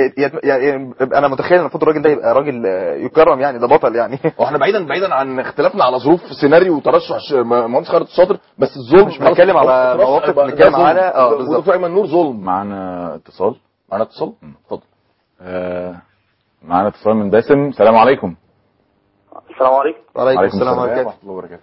يعني انا متخيل ان المفروض الراجل ده يبقى راجل يكرم، يعني ده بطل يعني. واحنا بعيدا بعيدا عن اختلافنا على ظروف سيناريو وترشح مهندس خالد الشاطر، بس الظلم مش بنتكلم على مواقف، بنتكلم على اه بالظبط. الدكتور ايمن نور ظلم. معانا اتصال معانا اتصال اتفضل. آه معانا اتصال من باسم. السلام عليكم. السلام عليكم. وعليكم السلام ورحمه الله وبركاته.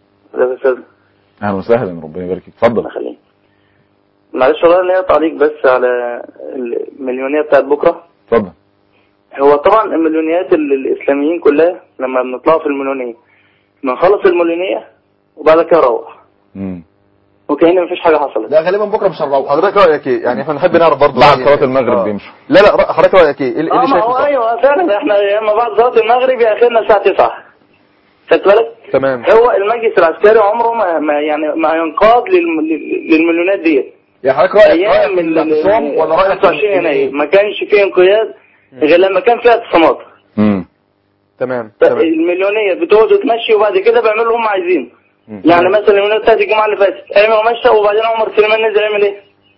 اهلا وسهلا ربنا يبارك فيك. اتفضل. خليني معلش والله ليا تعليق بس على المليونيه بتاعت بكره. اتفضل. هو طبعا المليونيات الاسلاميين كلها لما بنطلع في المليونيه بنخلص المليونيه وبعد كده نروح. امم وكأن مفيش حاجه حصلت. لا غالبا بكره مش هنروح. حضرتك رايك ايه؟ يعني احنا نحب نعرف برضه بعد يعني صلاه المغرب آه. بيمشوا. لا لا رأ- حضرتك رايك ايه؟ ايه اللي اه ما شايفه هو صح؟ ايوه فعلا احنا يا اما بعد صلاه المغرب يا اخرنا الساعه تسعة. خدت بالك؟ تمام. هو المجلس العسكري عمره ما, ما يعني ما ينقاد للم- لل- للمليونات ديت. يا حضرتك رايك ايام رايك في الاعتصام ولا رايك خمسة وعشرين في يناير ايه؟ ما كانش فيه انقياد غير لما كان فيه اعتصامات. امم تمام تمام. المليونيه بتقعد تمشي وبعد كده بيعملوا اللي هم عايزينه. يعني مثلا المليونيه بتاعت الجمعه اللي فاتت ايمن مشى وبعدين عمر سليمان نزل يعمل ايه؟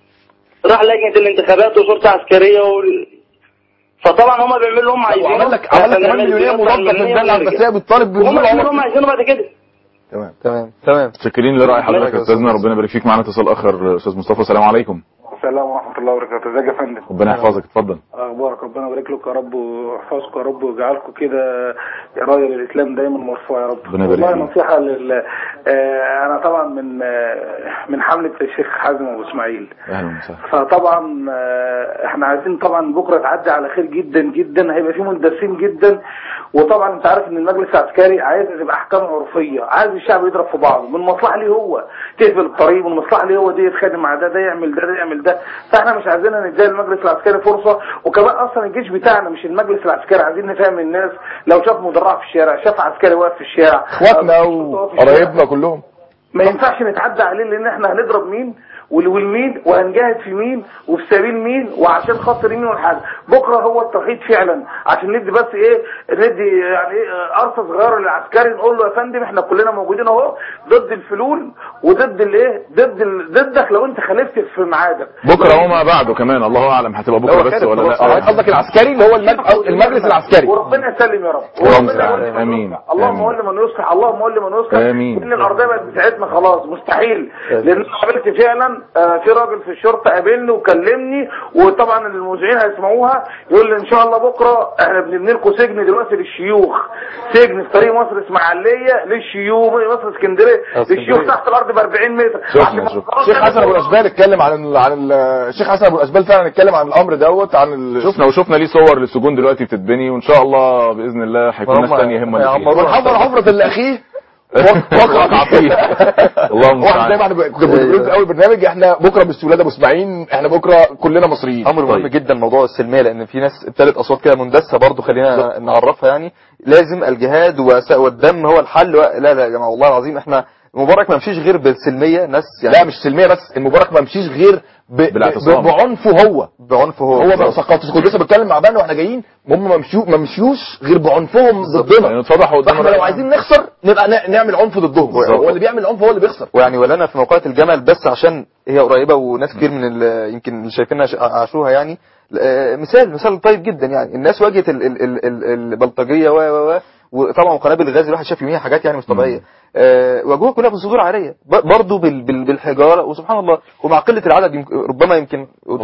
راح لجنه الانتخابات وشرطه عسكريه وال... فطبعا هم بيعملوا اللي هم عايزينه. وعمل لك عمل لك كمان مليونيه موظف في الدوله العباسيه بالطالب هم بنزول بيعملوا اللي عمر. هم عايزينه بعد كده. تمام تمام تمام. شاكرين لرأي حضرتك ماشي يا يا استاذنا، أستاذ. ربنا يبارك فيك. معانا اتصال اخر استاذ مصطفى. السلام عليكم. السلام ورحمة الله وبركاته. ازيك يا فندم؟ ربنا يحفظك، اتفضل. اخبارك؟ ربنا يبارك لكم يا رب ويحفظكم يا رب ويجعلكم كده رايه للاسلام دايما مرفوع يا رب. ربنا يبارك والله فيك. نصيحه لل آه انا طبعا من آه من حمله الشيخ حازم ابو اسماعيل. اهلا وسهلا. فطبعا آه احنا عايزين طبعا بكره تعدي على خير جدا جدا، هيبقى فيه مندسين جدا. وطبعا انت عارف ان المجلس العسكري عايز تبقى احكام عرفيه، عايز الشعب يضرب في بعضه، من مصلحه ليه هو تقفل الطريق، من مصلحه ليه هو دي يتخانق مع ده، ده يعمل ده ده يعمل ده. فاحنا مش عايزين ندي المجلس العسكري فرصه. وكمان اصلا الجيش بتاعنا مش المجلس العسكري، عايزين نفهم الناس. لو شاف مدرع في الشارع، شاف عسكري واقف في الشارع، اخواتنا وقرايبنا كلهم ما ينفعش نتعدى عليه، لان احنا هنضرب مين والمين وهنجاهد في مين وفي سبيل مين وعشان خاطر مين والحاجه. بكره هو التوحيد فعلا، عشان ندي بس ايه ندي يعني ايه قرصه صغيره للعسكري، نقول له يا فندم احنا كلنا موجودين اهو ضد الفلول وضد الايه ضد ال... ضدك لو انت خالفت في ميعادك. بكره وما بعده كمان الله اعلم هتبقى بكره بس ولا لا. قصدك العسكري اللي هو المج- المجلس العسكري. وربنا يسلم يا رب. وربنا امين. اللهم ول من يصلح، اللهم ول من يصلح. امين. ان الارضيه بقت بتاعتنا خلاص مستحيل. لان انا قابلت فعلا آه في راجل في الشرطه قابلني وكلمني، وطبعا المذيعين هيسمعوها، يقول لي ان شاء الله بكره احنا بنبني لكم سجن دلوقتي للشيوخ، سجن في طريق مصر اسماعيليه للشيوخ، مصر اسكندريه للشيوخ تحت الارض ب أربعين متر. شفنا شفنا الشيخ حسن ابو الاشبال اتكلم عن ال... عن ال... الشيخ حسن ابو الاشبال فعلا اتكلم عن الامر دوت، عن ال... شفنا وشفنا ليه صور للسجون دلوقتي بتتبني، وان شاء الله باذن الله هيكون ناس ثانيه هم اللي فيها. والحفر حفره اللي اخيه وقع فيه. اللهم واحد زي ما احنا كنا بنقول في اول برنامج، احنا بكره مش ولاد ابو اسماعيل، احنا بكره كلنا مصريين. امر مهم جدا موضوع السلميه، لان في ناس ابتدت اصوات كده مندسه برضو، خلينا نعرفها. يعني لازم الجهاد والدم هو الحل. لا لا يا جماعه والله العظيم احنا المبارك ما مشيش غير بالسلميه. ناس يعني لا مش سلميه بس، المبارك ما مشيش غير ب... ب... بعنفه هو بعنفه هو هو بقى ثقافته. كنت لسه بتكلم مع بنا واحنا جايين، هم ما مشيو ما مشيوش غير بعنفهم ضدنا. يعني اتفضحوا قدام. احنا لو عايزين نخسر نبقى ن... نعمل عنف ضدهم. هو اللي بيعمل عنف هو اللي بيخسر. ويعني ولنا في موقعة الجمل بس عشان هي قريبه وناس كتير من ال... يمكن اللي شايفينها عاشوها. يعني مثال مثال طيب جدا. يعني الناس واجهت ال... ال... ال... ال... البلطجيه و و و وطبعا قنابل الغاز الواحد شاف يوميها حاجات يعني مش طبيعيه. أه واجهوها كلها بصدور عاريه برضه بال بال بالحجاره، وسبحان الله ومع قله العدد يمكن ربما يمكن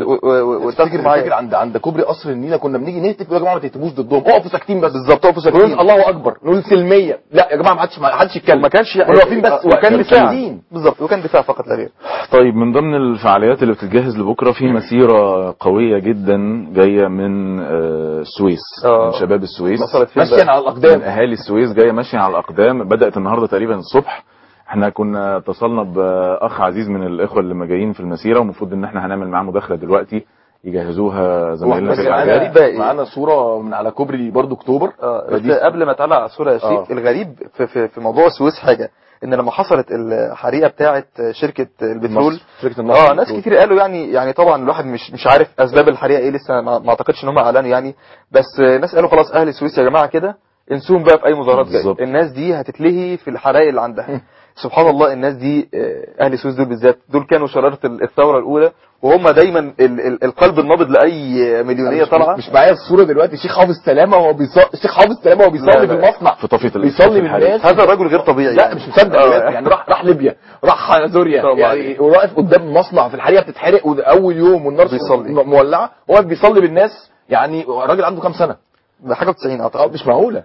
وتفكر معايا عند عند كوبري قصر النيل كنا بنيجي نهتف يا جماعه ما تهتفوش ضدهم، اقفوا ساكتين بس. بالظبط اقفوا ساكتين، الله اكبر، نقول سلميه. لا يا جماعه ما حدش ما حدش يتكلم، ما كانش واقفين بس، وكان دفاع بالظبط، وكان دفاع فقط لا غير. طيب من ضمن الفعاليات اللي بتتجهز لبكره في مسيره قويه جدا جايه من السويس، من شباب السويس ماشيين على الاقدام، من اهالي السويس جايه ماشيه على الاقدام. بدات النهارده تقريبا الصبح. احنا كنا اتصلنا باخ عزيز من الاخوه اللي جايين في المسيره، ومفروض ان احنا هنعمل معاه مداخله دلوقتي يجهزوها زمايلنا في الاعداد. معانا صوره من على كوبري برضو اكتوبر. اه قبل ما تعلق على الصوره يا شيخ، الغريب في, في, في موضوع السويس حاجه، ان لما حصلت الحريقه بتاعه شركه البترول، شركه اه ناس كتير قالوا يعني يعني طبعا الواحد مش مش عارف اسباب الحريقه ايه، لسه ما اعتقدش ان هم اعلنوا يعني، بس ناس قالوا خلاص اهل السويس يا جماعه كده انسوهم بقى في اي مظاهرات جايه، الناس دي هتتلهي في الحرائق اللي عندها. سبحان الله الناس دي اهل السويس دول بالذات دول كانوا شراره الثوره الاولى، وهم دايما ال ال القلب النابض لاي مليونيه طالعه. مش معايا الصوره دلوقتي، شيخ حافظ سلامه وهو بيصلي، الشيخ حافظ سلامه وهو بيصلي في المصنع في طفيه بيصلي بالناس. هذا الرجل غير طبيعي لا مش مصدق آه. يعني راح راح ليبيا، راح سوريا يعني، وواقف قدام المصنع في الحريقه بتتحرق اول يوم والنار مولعه، وهو بيصلي بالناس. يعني الراجل عنده كام سنه؟ حاجه وتسعين اعتقد. مش معقوله.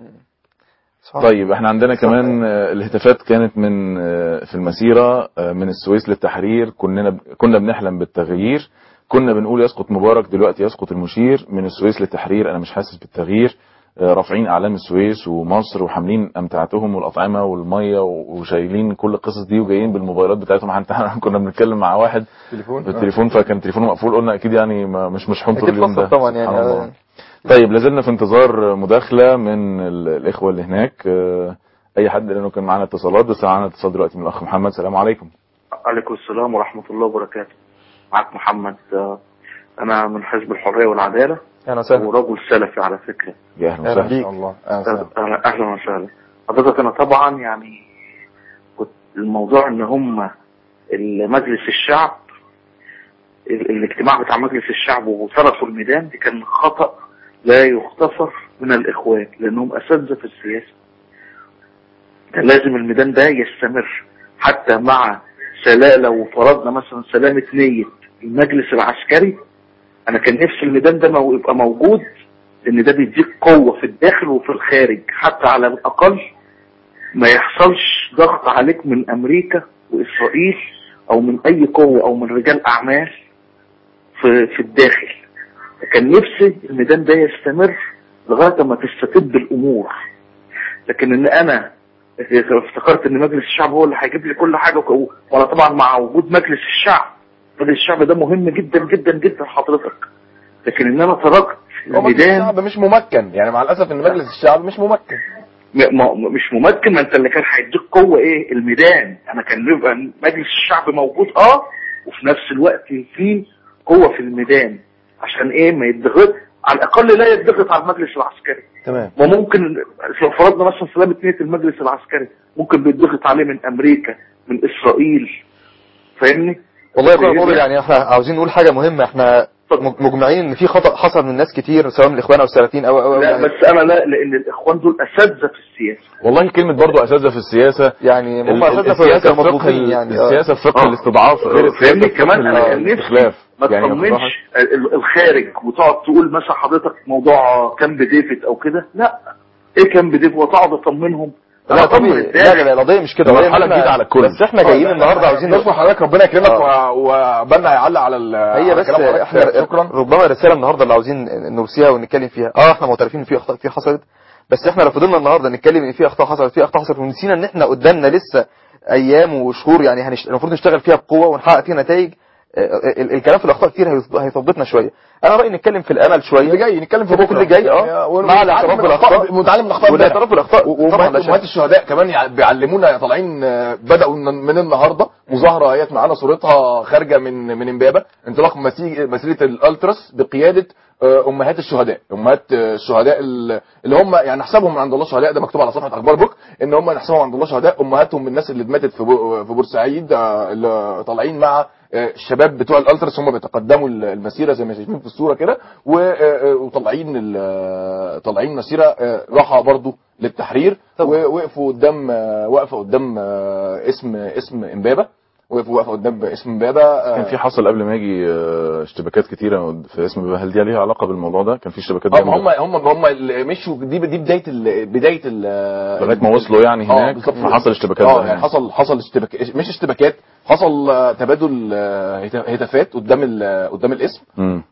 طيب احنا عندنا كمان الهتافات كانت من في المسيرة من السويس للتحرير. كنا كنا بنحلم بالتغيير، كنا بنقول يسقط مبارك دلوقتي يسقط المشير. من السويس للتحرير انا مش حاسس بالتغيير، رافعين اعلام السويس ومصر وحاملين امتعتهم والاطعمه والميه وشايلين كل القصص دي وجايين بالموبايلات بتاعتهم. احنا كنا بنتكلم مع واحد تليفون بالتليفون فكان تليفونه مقفول، قلنا اكيد يعني مش مشحون طول اليوم ده طبعا يعني آه. طيب لازلنا في انتظار مداخله من الاخوه اللي هناك، اي حد لانه كان معانا اتصالات، بس معانا اتصال دلوقتي من الاخ محمد. السلام عليكم. عليكم السلام ورحمه الله وبركاته. معك محمد، انا من حزب الحريه والعداله اهلا وسهلا، ورجل سلفي على فكره. يا اهلا وسهلا. ان شاء الله. اهلا اهلا وسهلا حضرتك. انا طبعا يعني كنت الموضوع ان هم مجلس الشعب، الاجتماع بتاع مجلس الشعب وتركوا الميدان، دي كان خطأ لا يغتفر من الاخوان لانهم اساتذه في السياسه. كان لازم الميدان ده يستمر حتى مع سلالة، وفرضنا مثلا سلامة نية المجلس العسكري. انا كان نفسي الميدان ده يبقى موجود، لان ده بيديك قوة في الداخل وفي الخارج، حتى على الاقل ما يحصلش ضغط عليك من امريكا واسرائيل او من اي قوة او من رجال اعمال في, في الداخل. كان نفسي الميدان ده يستمر لغاية ما تستتب الامور، لكن ان انا افتكرت ان مجلس الشعب هو اللي هيجيب لي كل حاجة، وانا طبعا مع وجود مجلس الشعب. مجلس الشعب ده مهم جدا جدا جدا حضرتك، لكن ان انا تركت الميدان. مجلس الشعب مش ممكن، يعني مع الاسف ان مجلس الشعب مش ممكن. م- مش ممكن. ما انت اللي كان هيديك قوة ايه؟ الميدان. انا كان يبقى مجلس الشعب موجود اه وفي نفس الوقت في قوة في الميدان، عشان ايه؟ ما يتضغط، على الاقل لا يتضغط على المجلس العسكري. تمام. وممكن لو فرضنا مثلا سلامة نية المجلس العسكري ممكن بيتضغط عليه من امريكا من اسرائيل، فاهمني؟ والله يا ابو يعني احنا عاوزين نقول حاجه مهمه، احنا مجمعين ان في خطأ حصل من ناس كتير سواء من الاخوان او السلفيين او او لا بس انا لا، لان الاخوان دول اساتذه في السياسه. والله كلمه برضو اساتذه في السياسه، يعني هم اساتذه في السياسه المطبوخين فقه يعني السياسه فقه الاستضعاف غير فاهمني؟ كمان انا كان نفسي ما تطمنش الخارج وتقعد تقول مثلا حضرتك موضوع كامب ديفيد او كده. لا، ايه كامب ديفيد وتقعد اطمنهم؟ لا طبيعي، لا لا القضيه مش كده، مرحله جديده على الكل. بس احنا جايين النهارده عاوزين نشكر حضرتك، ربنا يكرمك وبالنا يعلق على هي بس احنا شكرا. ربما الرساله النهارده اللي عاوزين نرسيها ونتكلم فيها، اه احنا معترفين ان في اخطاء كتير حصلت، بس احنا لو فضلنا النهارده نتكلم ان في اخطاء حصلت في اخطاء حصلت ونسينا ان احنا قدامنا لسه ايام وشهور يعني هنشت... المفروض نشتغل فيها بقوه ونحقق فيها نتائج. الكلام في الاخطاء كتير هيثبتنا شويه. انا رايي نتكلم في الامل شويه اللي جاي، نتكلم في بكره اللي جاي اه مع الاعتراف بالاخطاء، متعلم من الاخطاء والاعتراف بالاخطاء. وامهات الشهداء كمان بيعلمونا طالعين، بداوا من النهارده مظاهره اهيت معانا صورتها خارجه من من امبابه، انطلاق مسيره الالتراس بقياده امهات الشهداء. امهات الشهداء اللي هم يعني نحسبهم عند الله شهداء، ده مكتوب على صفحه اخبار بوك ان هم نحسبهم عند الله شهداء. امهاتهم الناس اللي ماتت في في بورسعيد اللي طالعين مع الشباب بتوع الالتراس، هم بيتقدموا المسيره زي ما شايفين في الصوره كده، وطالعين طالعين مسيره راحه برضو للتحرير، ووقفوا قدام وقفه قدام اسم اسم امبابه، وقفوا وقفه قدام اسم امبابه. كان في حصل قبل ما يجي اشتباكات كتيره في اسم امبابه، هل دي ليها علاقه بالموضوع ده؟ كان في اشتباكات هم هم هم هم مشوا، دي دي بدايه ال بدايه ال لغايه ما وصلوا يعني هناك حصل اشتباكات. اه يعني حصل حصل اشتباك، مش اشتباكات، حصل تبادل هتافات قدام قدام الاسم.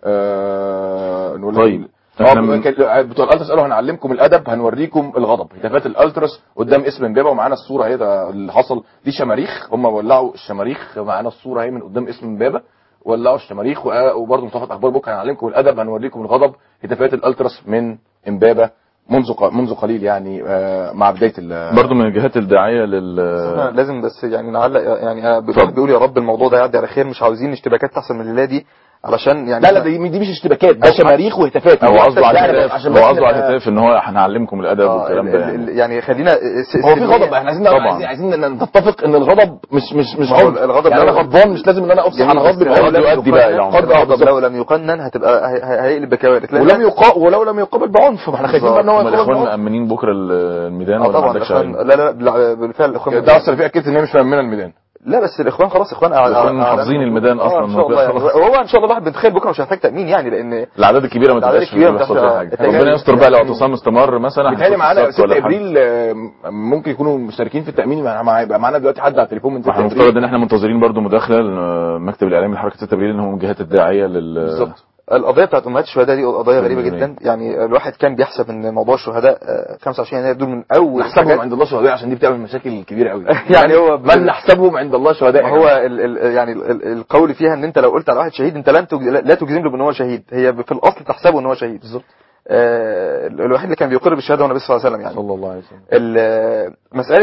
آه طيب بتوع الالتراس قالوا هنعلمكم الادب، هنوريكم الغضب. هتافات الالتراس قدام اسم امبابه، ومعانا الصوره اهي ده اللي حصل. دي شماريخ، هم ولعوا الشماريخ، معانا الصوره اهي من قدام اسم امبابه، ولعوا الشماريخ. وبرضه مصطفى اخبار بكره هنعلمكم الادب، هنوريكم الغضب. هتافات الالتراس من امبابه منذ منذ قليل يعني مع بدايه برضه من الجهات الداعيه لل لازم بس يعني نعلق يعني بيقول يا رب الموضوع ده يعدي على خير، مش عاوزين اشتباكات تحصل من الليله دي علشان يعني لا لا دي, دي مش اشتباكات، ده شماريخ وهتافات. هو قصده على الهتاف، هو قصده على الهتاف ان هو هنعلمكم الادب آه والكلام ده يعني. يعني خلينا هو في غضب، احنا عايزين طبعا عايزين نتفق ان الغضب مش مش مش غضب. الغضب يعني انا غضبان مش لازم ان انا افصح عن غضبي، قد يؤدي بقى الى الغضب لو لم يقنن هتبقى هيقلب بكوارث، ولم يقا ولو لم يقابل بعنف. فاحنا خايفين بقى ان هو الاخوان مأمنين بكره الميدان ولا ما عندكش علم؟ لا لا بالفعل الاخوان ده اصلا في اكيد ان هي مش مأمنه الميدان. لا بس الاخوان خلاص، اخوان اخوان حافظين الميدان اصلا. ان شاء الله يعني. وهو ان شاء الله الواحد بنتخيل بكره مش هيحتاج تامين يعني، لان الاعداد الكبيره ما تبقاش فيها حاجه. ربنا يستر بقى لو اعتصام استمر مثلا. بيتهيألي معانا ستة ابريل ممكن يكونوا مشتركين في التامين. هيبقى معانا دلوقتي حد على التليفون من ستة ابريل. احنا مفترض ان احنا منتظرين برضو مداخله المكتب الاعلامي لحركه ستة ابريل، ان هو من الجهات الداعيه لل بالظبط. القضيه بتاعت امهات الشهداء دي قضيه غريبه جدا. يعني الواحد كان بيحسب ان موضوع الشهداء خمسة وعشرين يناير دول من اول نحسبهم عند الله شهداء عشان دي بتعمل مشاكل كبيره قوي. يعني هو من نحسبهم عند الله شهداء. هو ال ال يعني ال القول فيها ان انت لو قلت على واحد شهيد انت لن لا تجزم له بان هو شهيد، هي في الاصل تحسبه ان هو شهيد بالظبط. آه الوحيد اللي كان بيقر بالشهاده هو النبي صلى الله عليه وسلم. يعني صلى الله عليه وسلم. مساله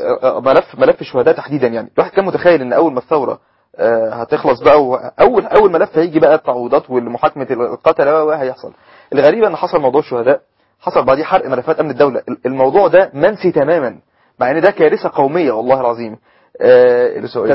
ملف ملف الشهداء تحديدا، يعني الواحد كان متخيل ان اول ما الثوره آه هتخلص بقى اول اول ملف هيجي بقى التعويضات والمحاكمه القتله وهيحصل. الغريب ان حصل موضوع الشهداء، حصل بعديه حرق ملفات امن الدوله. الموضوع ده منسي تماما مع ان ده كارثه قوميه والله العظيم. آه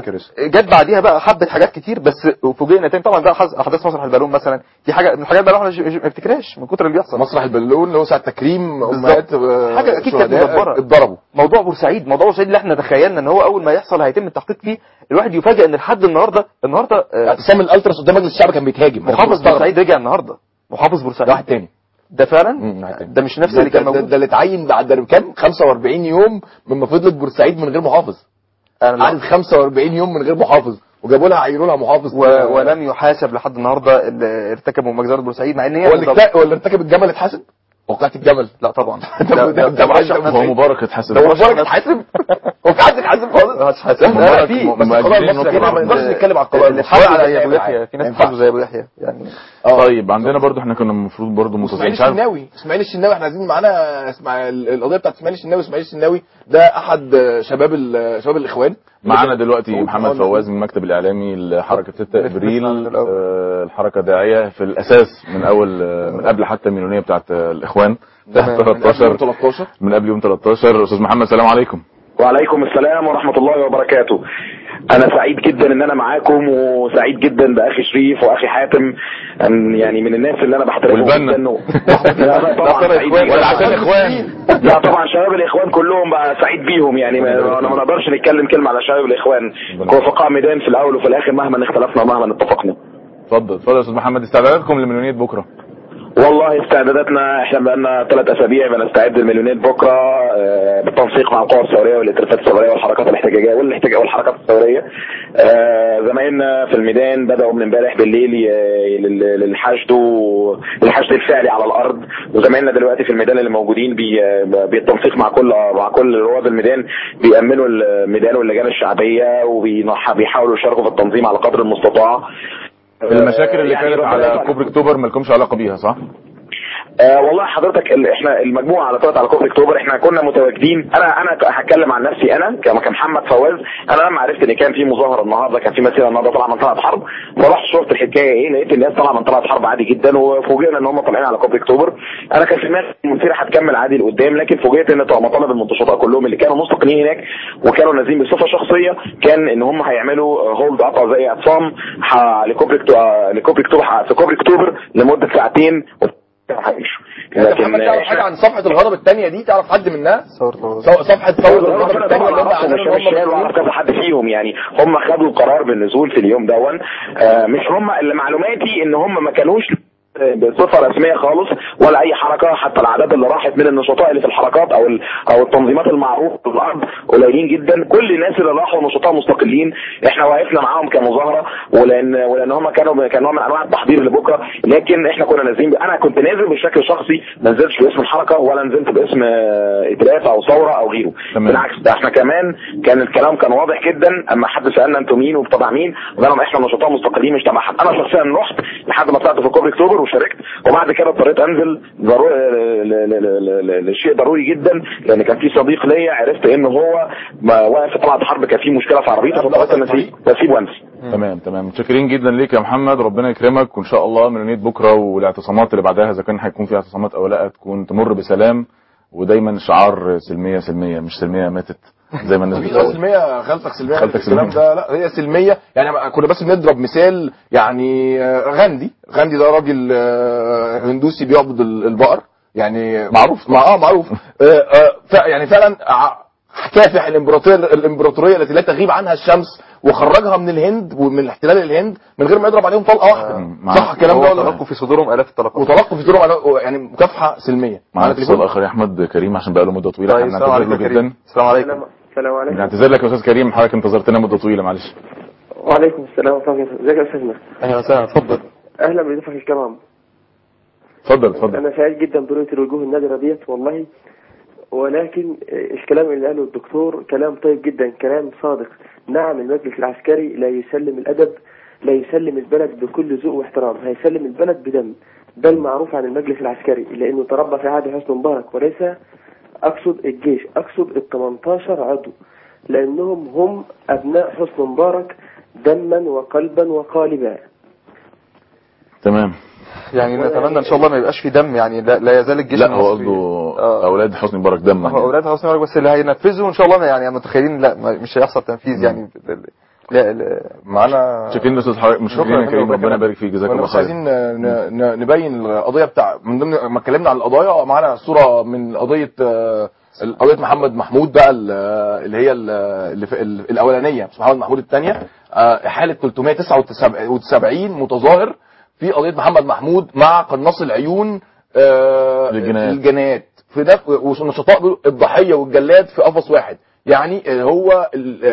جت بعديها بقى حبه حاجات كتير بس فوجئنا تاني. طبعا بقى احداث مسرح البالون مثلا دي حاجه من الحاجات بقى احنا ما بنفتكرهاش من كتر اللي بيحصل. مسرح البالون اللي هو ساعه تكريم امهات حاجه اكيد كانت مدبره اتضربوا. موضوع بورسعيد موضوع بورسعيد اللي احنا تخيلنا ان هو اول ما يحصل هيتم التحقيق فيه، الواحد يفاجئ ان لحد النهارده النهارده اعتصام الالتراس قدام مجلس الشعب كان بيتهاجم. محافظ بورسعيد رجع النهارده، محافظ بورسعيد واحد تاني ده فعلا ده مش نفس اللي كان موجود. ده اللي اتعين بعد كام خمسة وأربعين يوم من مفضله بورسعيد من غير محافظ. قعدت خمسة وأربعين يوم من غير محافظ وجابوا لها عينوا لها محافظ و... ولم يحاسب لحد النهارده اللي ارتكبوا مجزره بورسعيد مع ان هي ولا ارتكب الجمل اتحاسب. وقعت الجمل لا طبعا ده ده, ده, ده هو مبارك اتحاسب. ده مبارك اتحاسب. هو في حد اتحاسب خالص؟ ما اتحاسب. لا في بس خلاص ما نقدرش نتكلم على القضايا اللي حاسب على ابو يحيى. في ناس حاسبوا زي ابو يحيى يعني. طيب عندنا برضو احنا كنا المفروض برضو اسماعيل الشناوي. اسماعيل الشناوي احنا عايزين معانا اسمع القضيه بتاعت اسماعيل الشناوي. اسماعيل الشناوي ده احد شباب شباب الاخوان. معانا دلوقتي محمد فواز من المكتب الاعلامي لحركه ستة ابريل. الحركه داعيه في الاساس من اول من قبل حتى المليونيه بتاعت الاخوان ثلاثة عشر من قبل يوم ثلاثة عشر. استاذ محمد السلام عليكم. وعليكم السلام ورحمة الله وبركاته. أنا سعيد جدا إن أنا معاكم وسعيد جدا بأخي شريف وأخي حاتم، أن يعني من الناس اللي أنا بحترمهم جدا. لا طبعا سعيد ولا عشان إخوان. لا طبعا شباب الإخوان كلهم بقى سعيد بيهم. يعني أنا ما نقدرش نتكلم كلمة على شباب الإخوان. رفقاء ميدان في الأول وفي الآخر مهما اختلفنا ومهما اتفقنا. اتفضل اتفضل يا أستاذ محمد. استعداداتكم لمليونية بكرة؟ والله استعداداتنا احنا بقالنا ثلاث اسابيع بنستعد للمليونيات بكره اه بالتنسيق مع القوى الثوريه والائتلافات الثوريه والحركات الاحتجاجيه والاحتجاج والحركات الثوريه. اه زمايلنا في الميدان بداوا من امبارح بالليل للحشد والحشد الفعلي على الارض، وزمايلنا دلوقتي في الميدان اللي موجودين بالتنسيق مع كل مع كل رواد الميدان بيأمنوا الميدان واللجان الشعبيه وبيحاولوا يشاركوا في التنظيم على قدر المستطاع. المشاكل اللي يعني كانت على كوبري اكتوبر ما لكمش علاقه بيها صح؟ آه والله حضرتك احنا المجموعه على طلعت على كوبري اكتوبر احنا كنا متواجدين. انا انا هتكلم عن نفسي انا كمحمد فواز. انا لما عرفت ان كان في مظاهره النهارده، كان في مسيره النهارده طالعه من طلعت حرب، فرحت شفت الحكايه ايه، لقيت الناس طالعه من طلعت حرب عادي جدا وفوجئنا ان هم طالعين على كوبري اكتوبر. انا كان في دماغي المسيره هتكمل عادي لقدام، لكن فوجئت ان مطالب المنتشطاء كلهم اللي كانوا مستقلين هناك وكانوا نازلين بصفه شخصيه كان ان هم هيعملوا هولد قطع زي اعتصام لكوبري لكوبري اكتوبر في كوبري اكتوبر لمده ساعتين. لكن محمد تعرف حاجه عن صفحه الغضب الثانيه دي؟ تعرف حد منها؟ صفحه ثوره الغضب الثانيه اللي هم عملوا هم واعرف كذا حد فيهم. يعني هم خدوا القرار بالنزول في اليوم دون. آه مش هم اللي معلوماتي ان هم ما كانوش بصفه رسميه خالص ولا اي حركه. حتى الاعداد اللي راحت من النشطاء اللي في الحركات او او التنظيمات المعروفه في الارض قليلين جدا. كل الناس اللي راحوا نشطاء مستقلين احنا وقفنا معاهم كمظاهره، ولان ولان هم كانوا كان نوع من انواع التحضير لبكره. لكن احنا كنا نازلين، انا كنت نازل بشكل شخصي، ما نزلتش باسم الحركه ولا نزلت باسم ائتلاف او ثوره او غيره. بالعكس ده احنا كمان كان الكلام كان واضح جدا. اما حد سالنا انتوا مين وتبع مين، قلنا احنا نشطاء مستقلين مش تبع حد. انا شخصيا رحت لحد ما طلعت في كوبري اكتوبر وشاركت، وبعد كده اضطريت انزل ضروري لشيء ضروري جدا، لان كان في صديق ليا عرفت ان هو واقف طلعت حرب كان في مشكله في عربيته فاضطريت ان اسيب وامشي. تمام تمام متشكرين جدا ليك يا محمد، ربنا يكرمك، وان شاء الله مليونية بكره والاعتصامات اللي بعدها اذا كان هيكون في اعتصامات او لا تكون تمر بسلام، ودايما شعار سلميه سلميه مش سلميه ماتت زي ما الناس بتقول. سلميه خالتك سلميه خالتك الكلام ده لا هي سلميه. يعني كنا بس بنضرب مثال. يعني غاندي غاندي ده راجل هندوسي بيعبد البقر، يعني معروف مع اه معروف يعني فعلا كافح الامبراطوريه الامبراطوريه التي لا تغيب عنها الشمس، وخرجها من الهند ومن احتلال الهند من غير ما يضرب عليهم طلقه واحده. صح الكلام ده ولا تلقوا في صدورهم الاف الطلقات وتلقوا في صدورهم يعني مكافحه سلميه. معانا اتصال اخر يا احمد كريم عشان بقى له مده طويله. احنا بنعتذر جدا. السلام عليكم. السلام عليكم. بنعتذر لك يا استاذ كريم، حضرتك انتظرتنا مده طويله معلش. وعليكم السلام ورحمه الله. ازيك يا استاذنا؟ اهلا وسهلا اتفضل. اهلا بضيوفك الكرام. اتفضل اتفضل. انا سعيد جدا برؤيه الوجوه النادره ديت والله، ولكن الكلام اللي قاله الدكتور كلام طيب جدا، كلام صادق. نعم المجلس العسكري لا يسلم الادب، لا يسلم البلد بكل ذوق واحترام، هيسلم البلد بدم. ده المعروف عن المجلس العسكري، لانه تربى في عهد حسني مبارك، وليس اقصد الجيش، اقصد ال تمنتاشر عضو، لانهم هم ابناء حسني مبارك دما وقلبا وقالبا. تمام. يعني نتمنى ان شاء الله ما يبقاش في دم، يعني لا, لا يزال الجيش لا هو قصده آه. اولاد حسني مبارك دم، هو اولاد حسني مبارك، بس اللي هينفذوا ان شاء الله يعني متخيلين لا مش هيحصل تنفيذ. م. يعني لا, لا معانا شاكرين استاذ حضرتك، مش شكرا يا كريم، ربنا يبارك فيك، جزاك الله خير. عايزين نبين القضيه بتاع من ضمن ما اتكلمنا عن القضايا، معانا صوره من قضيه قضيه محمد محمود بقى اللي هي اللي في الاولانيه، مش محمد محمود الثانيه، حاله ثلاثمائة وتسعة وسبعين متظاهر في قضيه محمد محمود مع قناص العيون الجنايات في ده، ونشطاء الضحيه والجلاد في قفص واحد. يعني هو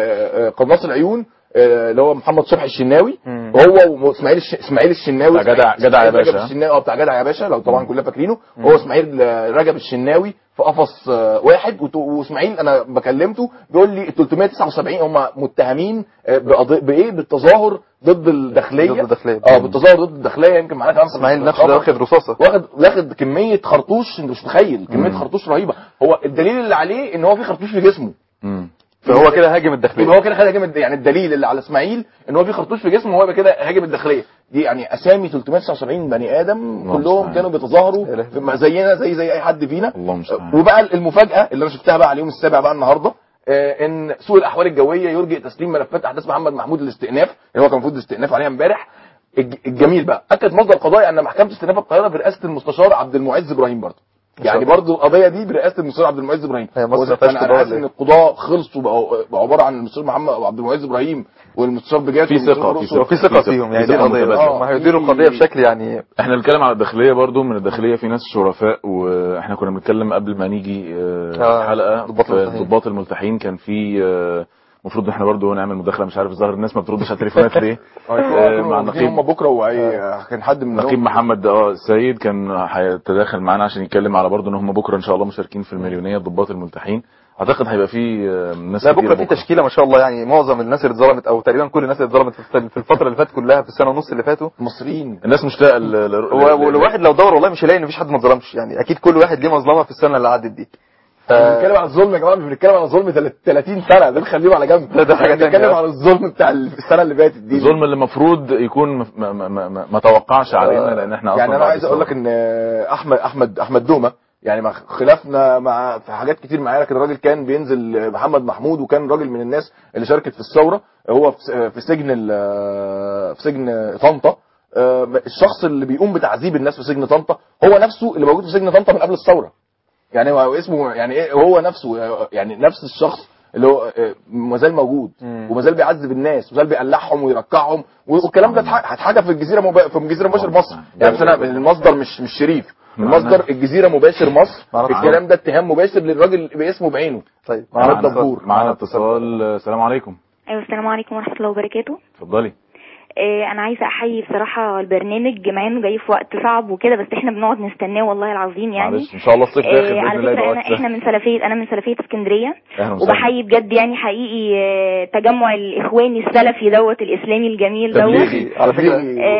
قناص العيون اللي هو محمد صبحي الشناوي، وهو واسماعيل اسماعيل الشناوي بتاع جدع جدع يا باشا، الشناوي بتاع جدع يا باشا، لو طبعا كلنا فاكرينه. هو اسماعيل رجب الشناوي في قفص واحد، واسماعيل انا بكلمته بيقول لي ثلاثمائة وتسعة وسبعين هم متهمين بايه؟ بالتظاهر ضد الداخليه، ضد الداخليه اه بالتظاهر ضد الداخليه. يمكن معانا كمان اسماعيل نفسه ده واخد رصاصه، واخد واخد كميه خرطوش، انت مش متخيل كميه مم. خرطوش رهيبه. هو الدليل اللي عليه ان هو في خرطوش في جسمه، امم فهو كده هاجم الداخليه، يبقى هو كده هاجم. يعني الدليل اللي على اسماعيل ان هو في خرطوش في جسمه، هو يبقى كده هاجم الداخليه. دي يعني اسامي ثلاثمائة وتسعة وسبعين بني ادم كلهم كانوا بيتظاهروا زينا زي زي اي حد فينا. وبقى المفاجاه اللي انا شفتها بقى على اليوم السابع بقى النهارده، آه ان سوء الاحوال الجويه يرجئ تسليم ملفات احداث محمد محمود للاستئناف، اللي هو كان المفروض الاستئناف عليها امبارح. الجميل بقى اكد مصدر قضائي ان محكمه استئناف القاهره برئاسه المستشار عبد المعز ابراهيم برضه، يعني برضو القضيه دي برئاسه المستشار عبد المعز ابراهيم. انا عارف ان القضاه خلصوا بقوا عباره عن المستشار محمد عبد المعز ابراهيم والمستشار بجات، في ثقه في ثقه في ثقه فيهم. يعني دي القضيه ما هيديروا القضيه بشكل، يعني احنا بنتكلم على الداخليه برضو، من الداخليه في ناس شرفاء، واحنا كنا بنتكلم قبل ما نيجي الحلقه ضباط الملتحين. كان في المفروض احنا برضو نعمل مداخله، مش عارف الظاهر الناس ما بتردش على التليفونات ليه. مع النقيب هم بكره، وكان حد من النقيب محمد اه السيد كان هيتداخل معانا عشان يتكلم على برضو ان هم بكره ان شاء الله مشاركين في المليونيه ضباط الملتحين. اعتقد هيبقى في ناس لا بكره في تشكيله ما شاء الله، يعني معظم الناس اللي اتظلمت او تقريبا كل الناس اللي اتظلمت في الفتره اللي فاتت كلها، في السنه ونص اللي فاتوا مصريين. الناس مشتاقه والواحد لو دور والله مش هيلاقي ان مفيش حد ما اتظلمش، يعني اكيد كل واحد ليه مظلمه في السنه اللي عدت دي. بنتكلم على الظلم يا جماعه، مش بنتكلم على ظلم ثلاثين سنه، دول خليهم على جنب. ده حاجه ثانيه، بنتكلم على الظلم بتاع السنه اللي فاتت دي، الظلم اللي المفروض يكون ما, ما, ما, ما, ما توقعش علينا، لان احنا اصلا يعني انا عايز اقول لك ان احمد احمد احمد دومه، يعني مع خلافنا مع في حاجات كتير معايا، لكن الراجل كان بينزل محمد محمود، وكان راجل من الناس اللي شاركت في الثوره. هو في سجن في سجن طنطا، الشخص اللي بيقوم بتعذيب الناس في سجن طنطا هو نفسه اللي موجود في سجن طنطا من قبل الثوره. يعني هو اسمه يعني ايه، هو نفسه يعني نفس الشخص اللي هو ما زال موجود وما زال بيعذب الناس وما زال بيقلعهم ويركعهم، والكلام ده هتحاجه في الجزيره مب... في الجزيره مباشر مصر. يعني انا المصدر مش مش شريف، المصدر الجزيره مباشر مصر. الكلام ده اتهام مباشر للراجل باسمه بعينه. طيب معانا الدبور، معانا اتصال. السلام عليكم. ايوه السلام عليكم ورحمه الله وبركاته. اتفضلي. انا عايزه احيي بصراحه البرنامج، مع انه جاي في وقت صعب وكده، بس احنا بنقعد نستناه والله العظيم. يعني معلش ان شاء الله الصيف داخل باذن الله. على فكره انا احنا من سلفيه انا من سلفيه اسكندريه، وبحيي بجد يعني حقيقي تجمع الاخواني السلفي دوت الاسلامي الجميل دوت على فكره.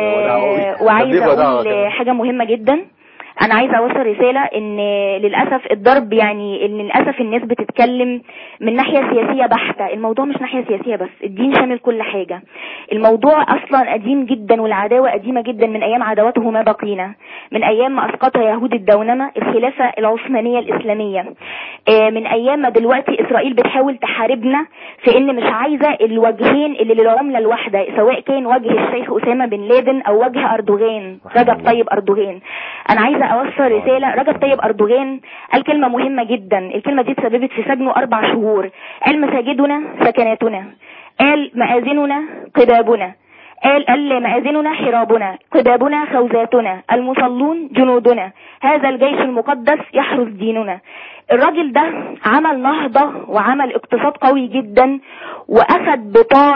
وعايزه اقول حاجه مهمه جدا. انا عايزه اوصل رساله ان للاسف الضرب، يعني ان للاسف الناس بتتكلم من ناحيه سياسيه بحته. الموضوع مش ناحيه سياسيه بس، الدين شامل كل حاجه. الموضوع اصلا قديم جدا، والعداوه قديمه جدا من ايام عداوته ما بقينا، من ايام ما اسقطها يهود الدونمه الخلافه العثمانيه الاسلاميه، من ايام ما دلوقتي اسرائيل بتحاول تحاربنا في ان مش عايزه الوجهين اللي للعمله الواحده، سواء كان وجه الشيخ اسامه بن لادن او وجه اردوغان رجب طيب اردوغان. انا عايزه اوصل رساله. رجب طيب اردوغان قال كلمه مهمه جدا، الكلمه دي تسببت في سجنه اربع شهور. قال مساجدنا سكناتنا، قال مآذننا قبابنا، قال قال مآذننا حرابنا، قبابنا خوذاتنا، المصلون جنودنا، هذا الجيش المقدس يحرس ديننا. الراجل ده عمل نهضه وعمل اقتصاد قوي جدا، واخذ بطار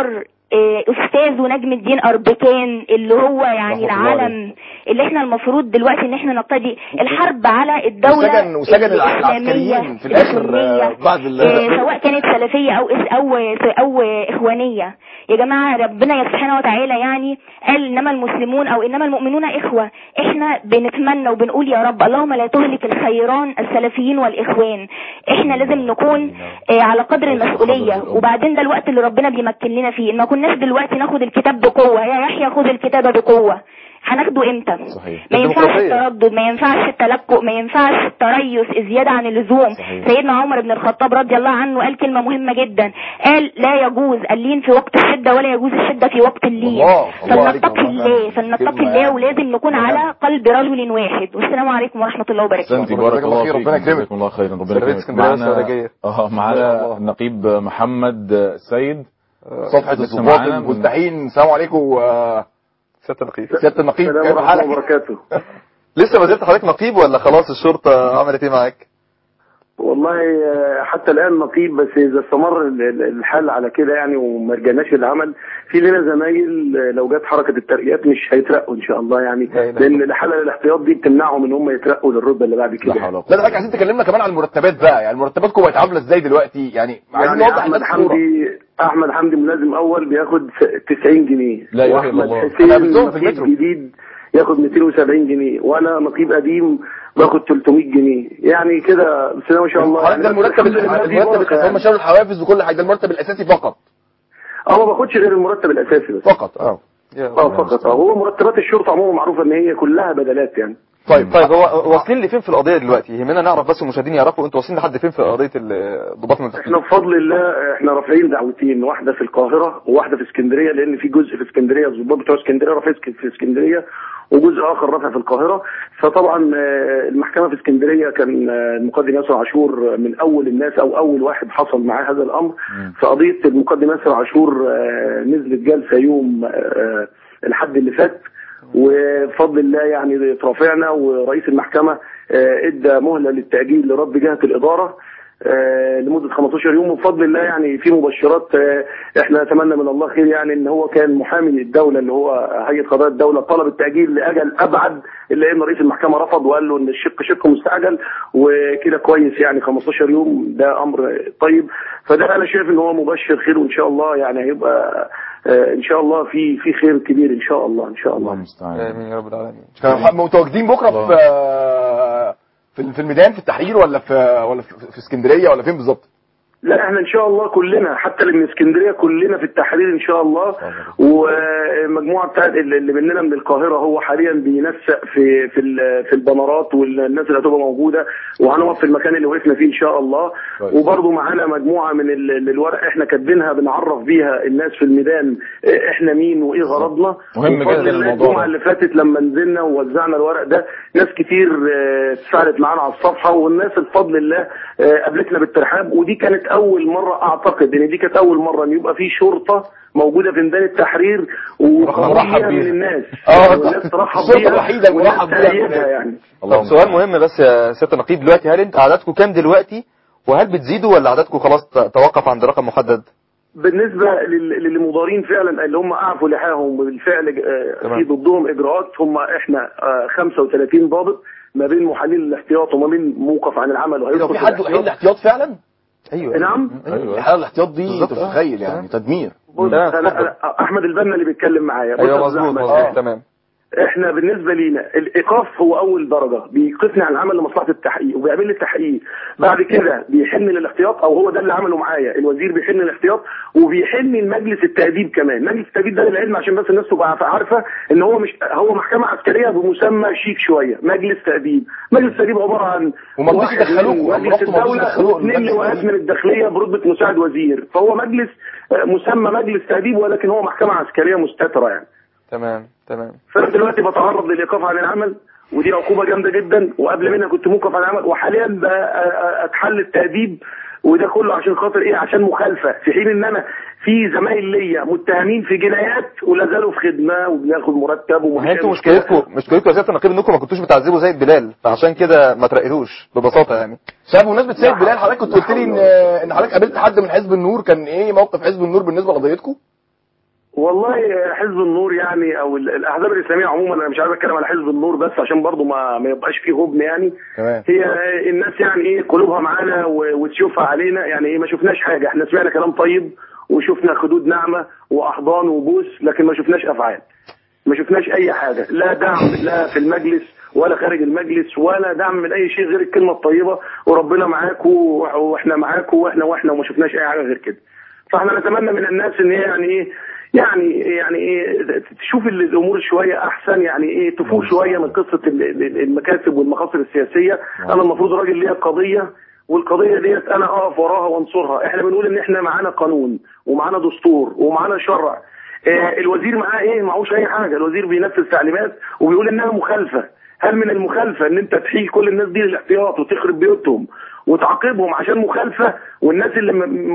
استاذ ونجم الدين اربكان اللي هو يعني العالم اللي احنا المفروض دلوقتي ان احنا نقتدي الحرب على الدولة وسجن الاسلامية في الاخر بعد سواء كانت سلفية او او او اخوانية. يا جماعة ربنا سبحانه وتعالى يعني قال انما المسلمون او انما المؤمنون اخوة. احنا بنتمنى وبنقول يا رب اللهم لا تهلك الخيران السلفيين والاخوان. احنا لازم نكون على قدر المسؤولية. وبعدين ده الوقت اللي ربنا بيمكن لنا فيه. ما كناش دلوقتي ناخد الكتاب بقوة. يا يحيى خد الكتاب بقوة. هناخده امتى؟ صحيح. ما ينفعش التردد، ما ينفعش التلكؤ، ما ينفعش التريث الزيادة عن اللزوم. صحيح. سيدنا عمر بن الخطاب رضي الله عنه قال كلمة مهمة جدا، قال لا يجوز اللين في وقت الشدة ولا يجوز الشدة في وقت اللين. فلنتقي الله فلنتقي الله ولازم نكون على قلب رجل واحد. والسلام عليكم ورحمة الله وبركاته. بارك الله فيك. ربنا يكرمك. الله خيرا. ربنا يكرمك. معانا اه معانا النقيب محمد السيد صفحة الضباط الملتحين. السلام عليكم سيادة النقيب. سيادة النقيب السلام ورحمة الله وبركاته. لسه ما زلت حضرتك نقيب ولا خلاص الشرطة عملت ايه معاك؟ والله حتى الآن نقيب، بس إذا استمر الحال على كده يعني وما رجعناش للعمل، في لنا زمايل لو جت حركة الترقيات مش هيترقوا إن شاء الله يعني، لأن الحالة الاحتياط دي بتمنعهم إن هم يترقوا للرتبة اللي بعد كده. لا لا حضرتك عايزين تكلمنا كمان عن المرتبات بقى، يعني مرتباتكم بقت عاملة إزاي دلوقتي؟ يعني عايزين نوضح أحمد حمدي أحمد حمدي ملازم أول بياخد تسعين جنيه. لا إله إلا الله. حسين نقيب جديد ياخد مئتين وسبعين جنيه، وانا نقيب قديم باخد ثلاثمية جنيه. يعني كده بسم الله ما شاء الله. يعني ده المرتب المرتب هم شالوا الحوافز وكل حاجه، ده المرتب الاساسي فقط. اه ما باخدش غير المرتب الاساسي بس فقط. اه اه فقط. اه هو مرتبات الشرطه عموما معروفه ان هي كلها بدلات يعني. طيب طيب هو واصلين لفين في القضيه دلوقتي؟ يهمنا نعرف بس المشاهدين يعرفوا انتوا واصلين لحد فين في قضيه الضباط المنتخبين. احنا بفضل الله احنا رافعين دعوتين، واحده في القاهره وواحده في اسكندريه، لان في جزء في اسكندريه الضباط بتوع اسكندريه رافعين في اسكندريه وجزء اخر رافع في القاهره. فطبعا المحكمه في اسكندريه كان المقدم ياسر عاشور من اول الناس او اول واحد حصل معاه هذا الامر. فقضيه المقدم ياسر عاشور نزلت جلسه يوم الحد اللي فات، وبفضل الله يعني ترافعنا، ورئيس المحكمة ادى مهلة للتأجيل لرد جهة الإدارة لمدة خمستاشر يوم. وبفضل الله يعني في مبشرات، احنا نتمنى من الله خير يعني، ان هو كان محامي الدولة اللي هو هيئة قضاء الدولة طلب التأجيل لأجل أبعد، إلا إن رئيس المحكمة رفض وقال له إن الشق شق مستعجل وكده كويس يعني خمستاشر يوم ده أمر طيب. فده أنا شايف إن هو مبشر خير، وإن شاء الله يعني هيبقى ان شاء الله في في خير كبير ان شاء الله. ان شاء الله المستعان. امين يا رب العالمين. متواجدين بكره في في في الميدان في التحرير ولا في ولا في اسكندريه ولا فين بالظبط؟ لا احنا ان شاء الله كلنا حتى اللي من اسكندريه كلنا في التحرير ان شاء الله. والمجموعه بتاعت اللي مننا من القاهره هو حاليا بينسق في في في البنرات والناس اللي هتبقى موجوده، وهنقف في المكان اللي وقفنا فيه ان شاء الله. وبرضه معانا مجموعه من الورق احنا كاتبينها بنعرف بيها الناس في الميدان احنا مين وايه غرضنا. مهم جدا الموضوع. الجمعه اللي فاتت لما نزلنا ووزعنا الورق ده ناس كتير اتفاعلت معانا على الصفحه، والناس بفضل الله قابلتنا بالترحاب. ودي كانت اول مره اعتقد ان دي كانت اول مره ان يبقى في شرطه موجوده في ميدان التحرير ومرحب بيها من الناس. اه الناس ترحب بيها، الشرطه الوحيده المرحب بيها يعني. طب سؤال مهم بس يا سياده النقيب دلوقتي، هل انت عددكم كام دلوقتي؟ وهل بتزيدوا ولا عددكم خلاص توقف عند رقم محدد؟ بالنسبه للمضارين فعلا اللي هم اعفوا لحاهم بالفعل في ضدهم اجراءات، هم احنا خمسة وثلاثين ضابط ما بين محللين الاحتياط وما بين موقف عن العمل. وهيدخل في حد وحيد الاحتياط فعلا؟ ايوه نعم. ايوه الحاله الاحتياط دي انت تتخيل يعني تدمير. انا احمد البنا اللي بيتكلم معايا. ايوه مظبوط تمام. احنا بالنسبه لينا الايقاف هو اول درجه، بيوقفني عن العمل لمصلحه التحقيق وبيعمل لي التحقيق. بعد كده بيحن للاحتياط، او هو ده اللي عمله معايا الوزير، بيحن للاحتياط وبيحن لمجلس التأديب كمان. مجلس التأديب ده للعلم عشان بس الناس تبقى عارفه ان هو مش هو محكمه عسكريه بمسمى شيك شويه، مجلس تأديب. مجلس التأديب عباره عن وما رضوش يدخلوه مجلس الدوله واثنين لواءات من الداخليه برتبه مساعد وزير، فهو مجلس مسمى مجلس تأديب ولكن هو محكمه عسكريه مستتره يعني. تمام تمام. فانا دلوقتي بتعرض للايقاف عن العمل، ودي عقوبه جامده جدا، وقبل منها كنت موقف عن العمل، وحاليا بقى اتحل التأديب. وده كله عشان خاطر ايه؟ عشان مخالفه، في حين ان انا في زمايل ليا متهمين في جنايات ولا زالوا في خدمه وبياخد مرتب. وما انتوا مشكلتكم مشكلتكم يا سياده النقيب انكم ما كنتوش بتعذبوا زيد بلال، فعشان كده ما ترقيتوش ببساطه يعني. شايف بمناسبه سيد بلال، حضرتك كنت قلت لي ان ان حضرتك قابلت حد من حزب النور، كان ايه موقف حزب النور بالنسبه لقضيتكم؟ والله حزب النور يعني او الاحزاب الاسلاميه عموما، انا مش عايز اتكلم على حزب النور بس عشان برضو ما ما يبقاش فيه غبن يعني. تمام. هي الناس يعني ايه قلوبها معانا وتشوفها علينا، يعني ايه ما شفناش حاجه، احنا سمعنا كلام طيب وشفنا خدود ناعمه واحضان وبوس، لكن ما شفناش افعال، ما شفناش اي حاجه، لا دعم لا في المجلس ولا خارج المجلس ولا دعم من اي شيء غير الكلمه الطيبه وربنا معاكم واحنا معاكم واحنا واحنا وما شفناش اي حاجه غير كده. فاحنا نتمنى من الناس ان هي يعني ايه يعني يعني ايه تشوف الامور شويه احسن، يعني ايه تفوق شويه من قصه المكاسب والمخاطر السياسيه. انا المفروض راجل ليا قضيه، والقضيه ديت انا اقف وراها وانصرها. احنا بنقول ان احنا معانا قانون ومعانا دستور ومعانا شرع. اه الوزير معاه ايه؟ معهوش اي حاجه، الوزير بينفذ تعليمات وبيقول انها مخالفه. هل من المخالفه ان انت تحيل كل الناس دي للاحتياط وتخرب بيوتهم وتعاقبهم عشان مخالفه، والناس اللي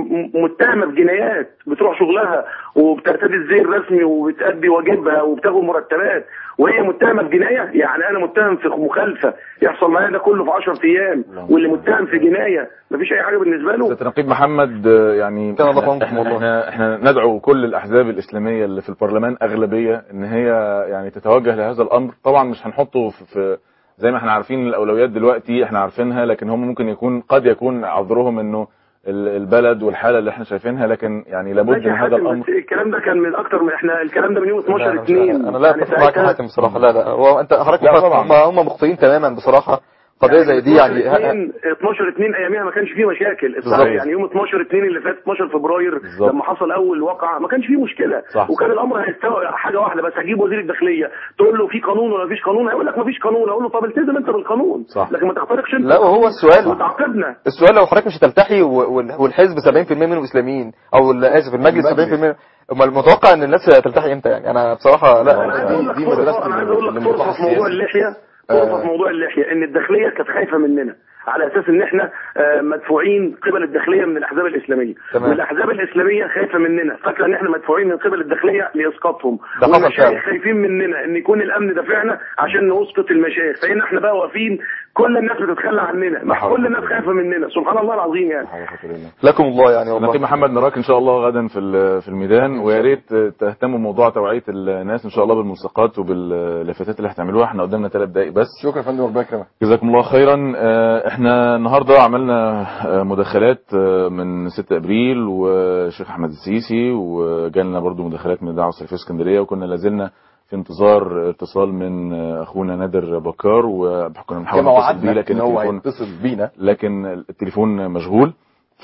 متهمه بجنايات بتروح شغلها وبترتدي الزي الرسمي وبتأدي واجبها وبتاخد مرتبات وهي متهمه بجنايه؟ يعني انا متهم في مخالفه يحصل معايا ده كله في عشرة ايام، واللي متهم في جنايه مفيش اي حاجه بالنسبه له. سيادة النقيب محمد، يعني احنا, احنا احنا ندعو كل الاحزاب الاسلاميه اللي في البرلمان اغلبيه ان هي يعني تتوجه لهذا الامر. طبعا مش هنحطه في, في زي ما احنا عارفين الاولويات دلوقتي احنا عارفينها، لكن هم ممكن يكون قد يكون عذرهم انه البلد والحاله اللي احنا شايفينها، لكن يعني لابد من هذا الامر. الكلام ده كان من اكتر من احنا الكلام ده من يوم اتناشر اتنين. انا لا اتفق معاك يا حاتم بصراحه. لا لا هو انت حضرتك هم هم مخطئين تماما بصراحه. قضيه زي دي يعني اتناشر اتنين اياميها ما كانش فيه مشاكل الصراحه، يعني يوم اتناشر اتنين اللي فات اتناشر فبراير بالزبط. لما حصل اول واقعه ما كانش فيه مشكله صح. وكان الامر هيستوى حاجه واحده بس، هجيب وزير الداخليه تقول له في قانون ولا مفيش قانون، هيقول لك مفيش قانون، اقول له طب التزم انت بالقانون صح. لكن ما تخترقش انت. لا وهو السؤال وتعاقبنا. السؤال لو حضرتك مش هتلتحي والحزب سبعين في المية منهم اسلاميين او اسف المجلس سبعين في المية، امال المتوقع ان الناس تلتحي امتى؟ يعني انا بصراحه لا دي دي مدرسه. انا عايز اقول لك فرصه في موضوع اللحيه، فرصه في موضوع اللحيه ان الداخليه كانت خايفه مننا على اساس ان احنا مدفوعين قبل الداخليه من الاحزاب الاسلاميه، تمام. والاحزاب الاسلاميه خايفه مننا، فاكره ان احنا مدفوعين من قبل الداخليه لاسقاطهم، والمشايخ خايفين مننا ان يكون الامن دافعنا عشان نسقط المشايخ، فهنا احنا بقى واقفين كل الناس بتتخلى عننا، مش كل الناس خايفه مننا. سبحان الله العظيم يعني. لكم الله يعني والله. نقيب محمد نراك ان شاء الله غدا في في الميدان، ويا ريت تهتموا بموضوع توعيه الناس ان شاء الله بالملصقات وباللافتات اللي هتعملوها. احنا قدامنا ثلاث دقائق بس. شكرا يا فندم، ربنا يكرمك. جزاكم الله خيرا. احنا النهارده عملنا مداخلات من ستة ابريل والشيخ احمد السيسي، وجالنا برضو مداخلات من الدعوه السلفيه اسكندريه، وكنا لازلنا في انتظار اتصال من اخونا نادر بكار، وكنا بنحاول نتصل بيه لكن التليفون بينا لكن التليفون مشغول.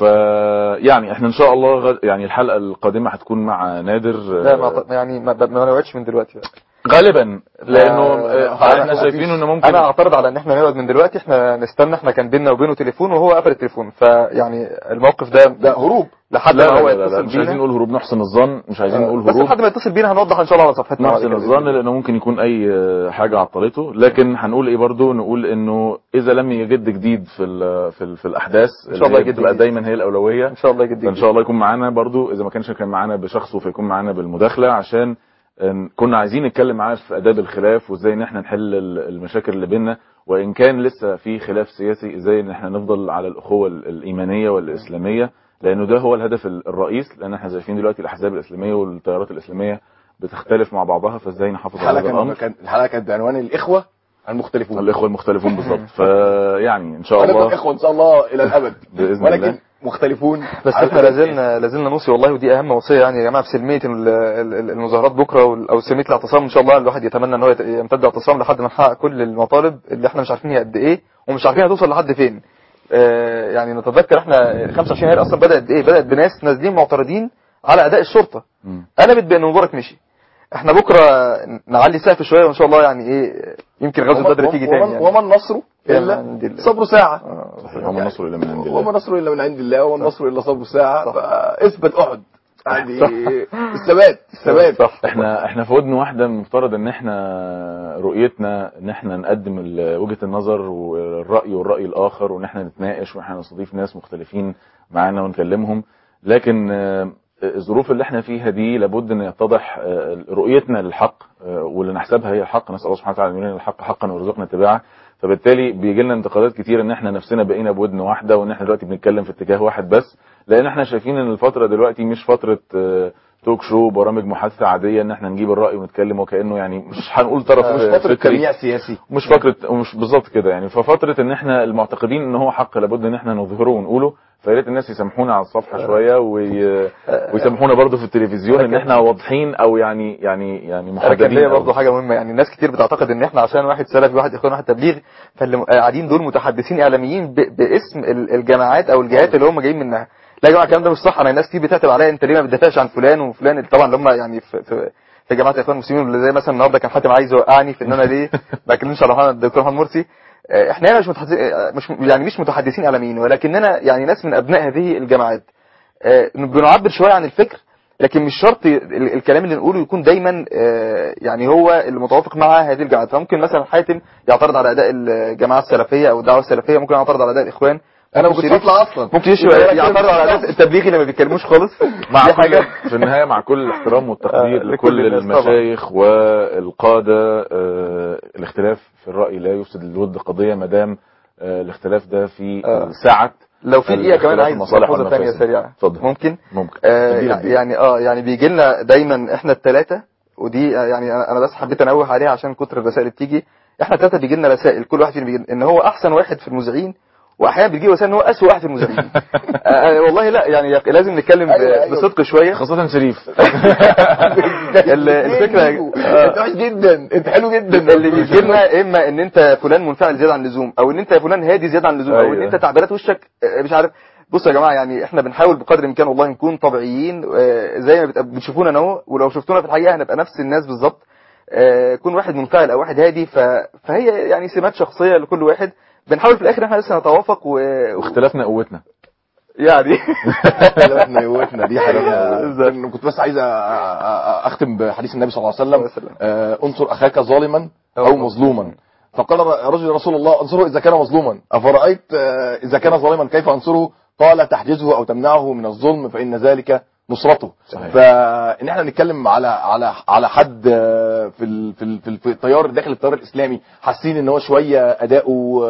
فيعني احنا ان شاء الله غ... يعني الحلقه القادمه هتكون مع نادر. لا ما يعني ما, ما نوعدش من دلوقتي بقى. غالبا لانه احنا شايفينه انه ممكن. انا اعترض على ان احنا نقعد من دلوقتي، احنا نستنى. احنا كان بيننا وبينه تليفون وهو قفل التليفون، فيعني الموقف ده ده هروب لحد لا ما هو لا لا يتصل لا بينا. مش عايزين نقول هروب، نحسن الظن، مش عايزين نقول هروب، بس لحد ما يتصل بينا هنوضح ان شاء الله على صفحتنا نحسن الظن، لانه ممكن يكون اي حاجه عطلته. لكن هنقول ايه برضو، نقول انه اذا لم يجد جديد في ال في, ال في الاحداث ان شاء الله يجد تبقى دايما هي الاولويه ان شاء الله يجد ان شاء الله يكون معانا برضو. اذا ما كانش كان معانا بشخصه فيكون معانا بالمداخله، عشان كنا عايزين نتكلم معاه في اداب الخلاف وازاي ان احنا نحل المشاكل اللي بيننا، وان كان لسه في خلاف سياسي ازاي ان احنا نفضل على الاخوه الايمانيه والاسلاميه، لانه ده هو الهدف الرئيس. لان احنا شايفين دلوقتي الاحزاب الاسلاميه والتيارات الاسلاميه بتختلف مع بعضها، فازاي نحافظ على هذا الامر. الحلقه كانت بعنوان الاخوه المختلفون. الاخوه المختلفون بالظبط. فيعني ان شاء الله الاخوه ان شاء الله الى الابد باذن ولكن الله مختلفون. بس احنا لازلنا لازلنا نوصي والله، ودي اهم وصيه يعني يا جماعه، في سلميه المظاهرات بكره او سلميه الاعتصام ان شاء الله. الواحد يتمنى ان هو يمتد اعتصام لحد ما نحقق كل المطالب اللي احنا مش عارفين هي قد ايه ومش عارفين هتوصل لحد فين. اه يعني نتذكر احنا خمسة وعشرين يناير اصلا بدات ايه؟ بدات بناس نازلين معترضين على اداء الشرطه، قلبت بان مبارك مشي. احنا بكره نعلي سقف شويه وان شاء الله يعني ايه يمكن غزوه بدر تيجي تاني يعني. وما النصر الا صبر ساعه. وما النصر الا من عند الله. وما النصر الا من عند الله وما النصر الا صبر ساعه. فاثبت احد يعني الثبات الثبات. احنا احنا في ودن واحده، المفترض ان احنا رؤيتنا ان احنا نقدم وجهه النظر والراي والراي الاخر، وان احنا نتناقش واحنا نستضيف ناس مختلفين معانا ونكلمهم. لكن الظروف اللي احنا فيها دي لابد ان يتضح رؤيتنا للحق واللي نحسبها هي الحق. نسال الله سبحانه وتعالى ان يرينا الحق حقا ويرزقنا اتباعه. فبالتالي بيجي لنا انتقادات كتير ان احنا نفسنا بقينا بودن واحده، وان احنا دلوقتي بنتكلم في اتجاه واحد بس، لان احنا شايفين ان الفتره دلوقتي مش فتره توك شو، برامج محادثه عاديه ان احنا نجيب الراي ونتكلم وكانه يعني مش هنقول طرف مش فتره فكري تجميع سياسي، مش فكره مش بالظبط كده يعني. ففتره ان احنا المعتقدين ان هو حق لابد ان احنا نظهره ونقوله، فيا ريت الناس يسامحونا على الصفحه شويه وي... ويسامحونا برضو في التلفزيون ان احنا واضحين او يعني يعني يعني محددين. كان ليا برضه حاجه مهمه، يعني الناس كتير بتعتقد ان احنا عشان واحد سلفي واحد اخوان واحد تبليغ فاللي قاعدين دول متحدثين اعلاميين ب... باسم الجماعات او الجهات اللي هم جايين منها. لا يا جماعه الكلام ده مش صح. انا الناس كتير بتعتب عليا انت ليه ما بتدافعش عن فلان وفلان، طبعا اللي هم يعني في, في في جماعه الاخوان المسلمين، اللي زي مثلا النهارده كان حاتم عايز يوقعني في ان انا ليه ما بكلمش على الدكتور محمد مرسي. احنا هنا مش متحدثين مش يعني مش متحدثين اعلاميين، ولكننا يعني ناس من ابناء هذه الجماعات بنعبر شويه عن الفكر، لكن مش شرط الكلام اللي نقوله يكون دايما يعني هو المتوافق مع هذه الجماعات. فممكن مثلا حاتم يعترض على اداء الجماعه السلفيه او الدعوه السلفيه، ممكن يعترض على اداء الاخوان، انا ما كنتش اطلع اصلا، ممكن يعترض على اداء التبليغي اللي ما بيتكلموش خالص. مع حاجه في النهايه مع كل الاحترام والتقدير لكل المشايخ والقاده، الاختلاف في الراي لا يفسد للود قضيه ما دام الاختلاف ده في سعه. لو في دقيقه كمان عايز ملحوظه ثانيه سريعه ممكن ممكن آه يعني اه يعني بيجي لنا دايما احنا الثلاثه، ودي يعني انا بس حبيت انوه عليها عشان كتر الرسائل اللي بتيجي. احنا الثلاثه بيجي لنا رسائل كل واحد فينا بيجي ان هو احسن واحد في المذيعين، واحيانا بيجي رسائل ان هو اسوء واحد في المذيعين. آه والله لا يعني لازم نتكلم بصدق شويه، خاصه شريف. الفكره انت وحش جدا، انت حلو جدا. اللي بيجي لنا اما ان انت فلان منفعل زياده عن اللزوم، او ان انت فلان هادي زياده عن اللزوم، او ان انت تعبيرات وشك مش عارف. بصوا يا جماعه يعني احنا بنحاول بقدر الامكان والله نكون طبيعيين زي ما بتشوفونا اهو، ولو شفتونا في الحقيقه هنبقى نفس الناس بالظبط. كون واحد منفعل او واحد هادي فهي يعني سمات شخصيه لكل واحد. بنحاول في الاخر احنا لسه نتوافق و... واختلافنا قوتنا يعني اختلافنا قوتنا دي حقيقه. كنت بس عايز اختم بحديث النبي صلى الله عليه وسلم، انصر اخاك ظالما او مظلوما، فقال رجل رسول الله انصره اذا كان مظلوما، افرايت اذا كان ظالما كيف انصره؟ قال تحجزه او تمنعه من الظلم فان ذلك نصرته. صحيح. فان احنا نتكلم على على على حد في ال في ال في التيار داخل التيار الاسلامي حاسين ان هو شويه اداؤه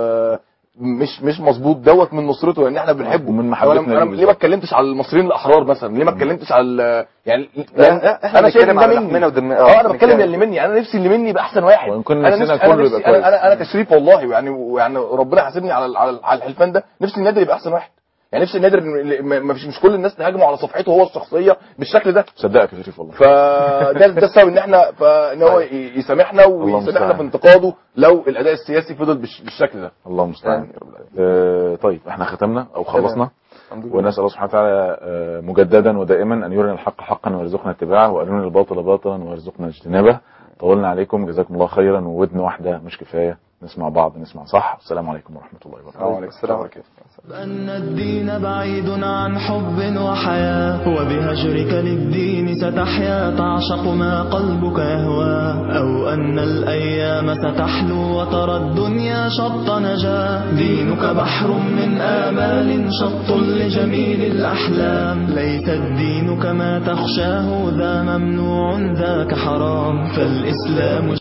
مش مش مظبوط دوت من نصرته، لان احنا بنحبه ومن محبتنا. انا ليه ما اتكلمتش على المصريين الاحرار مثلا؟ ليه ما اتكلمتش على يعني احنا انا شايف ان ده مني ودم... اه انا بتكلم اللي مني، انا نفسي اللي مني يبقى احسن واحد. انا نفسي انا نفسي انا, أنا, أنا تشريف والله يعني، ويعني ربنا حاسبني على على الحلفان ده. نفسي النادر يبقى احسن واحد، يعني نفسي النادر ما فيش مش كل الناس تهاجمه على صفحته هو الشخصيه بالشكل ده. صدقك يا شريف والله. فده ده السبب ان احنا فان هو يسامحنا ويسامحنا في انتقاده لو الاداء السياسي فضل بالشكل ده. الله المستعان. آه طيب احنا ختمنا او خلصنا، ونسال الله سبحانه وتعالى آه مجددا ودائما ان يرنا الحق حقا ويرزقنا اتباعه، وارنا الباطل باطلا ويرزقنا اجتنابه. طولنا عليكم، جزاكم الله خيرا، وودن واحده مش كفايه، نسمع بعض نسمع صح. السلام عليكم ورحمة الله وبركاته. وعليكم السلام ورحمة الله. أن الدين بعيد عن حب وحياة، وبهجرك للدين ستحيا تعشق ما قلبك يهوى، أو أن الأيام ستحلو وترى الدنيا شط نجاة. دينك بحر من آمال شط لجميل الأحلام، ليس الدين كما تخشاه ذا ممنوع ذاك حرام، فالإسلام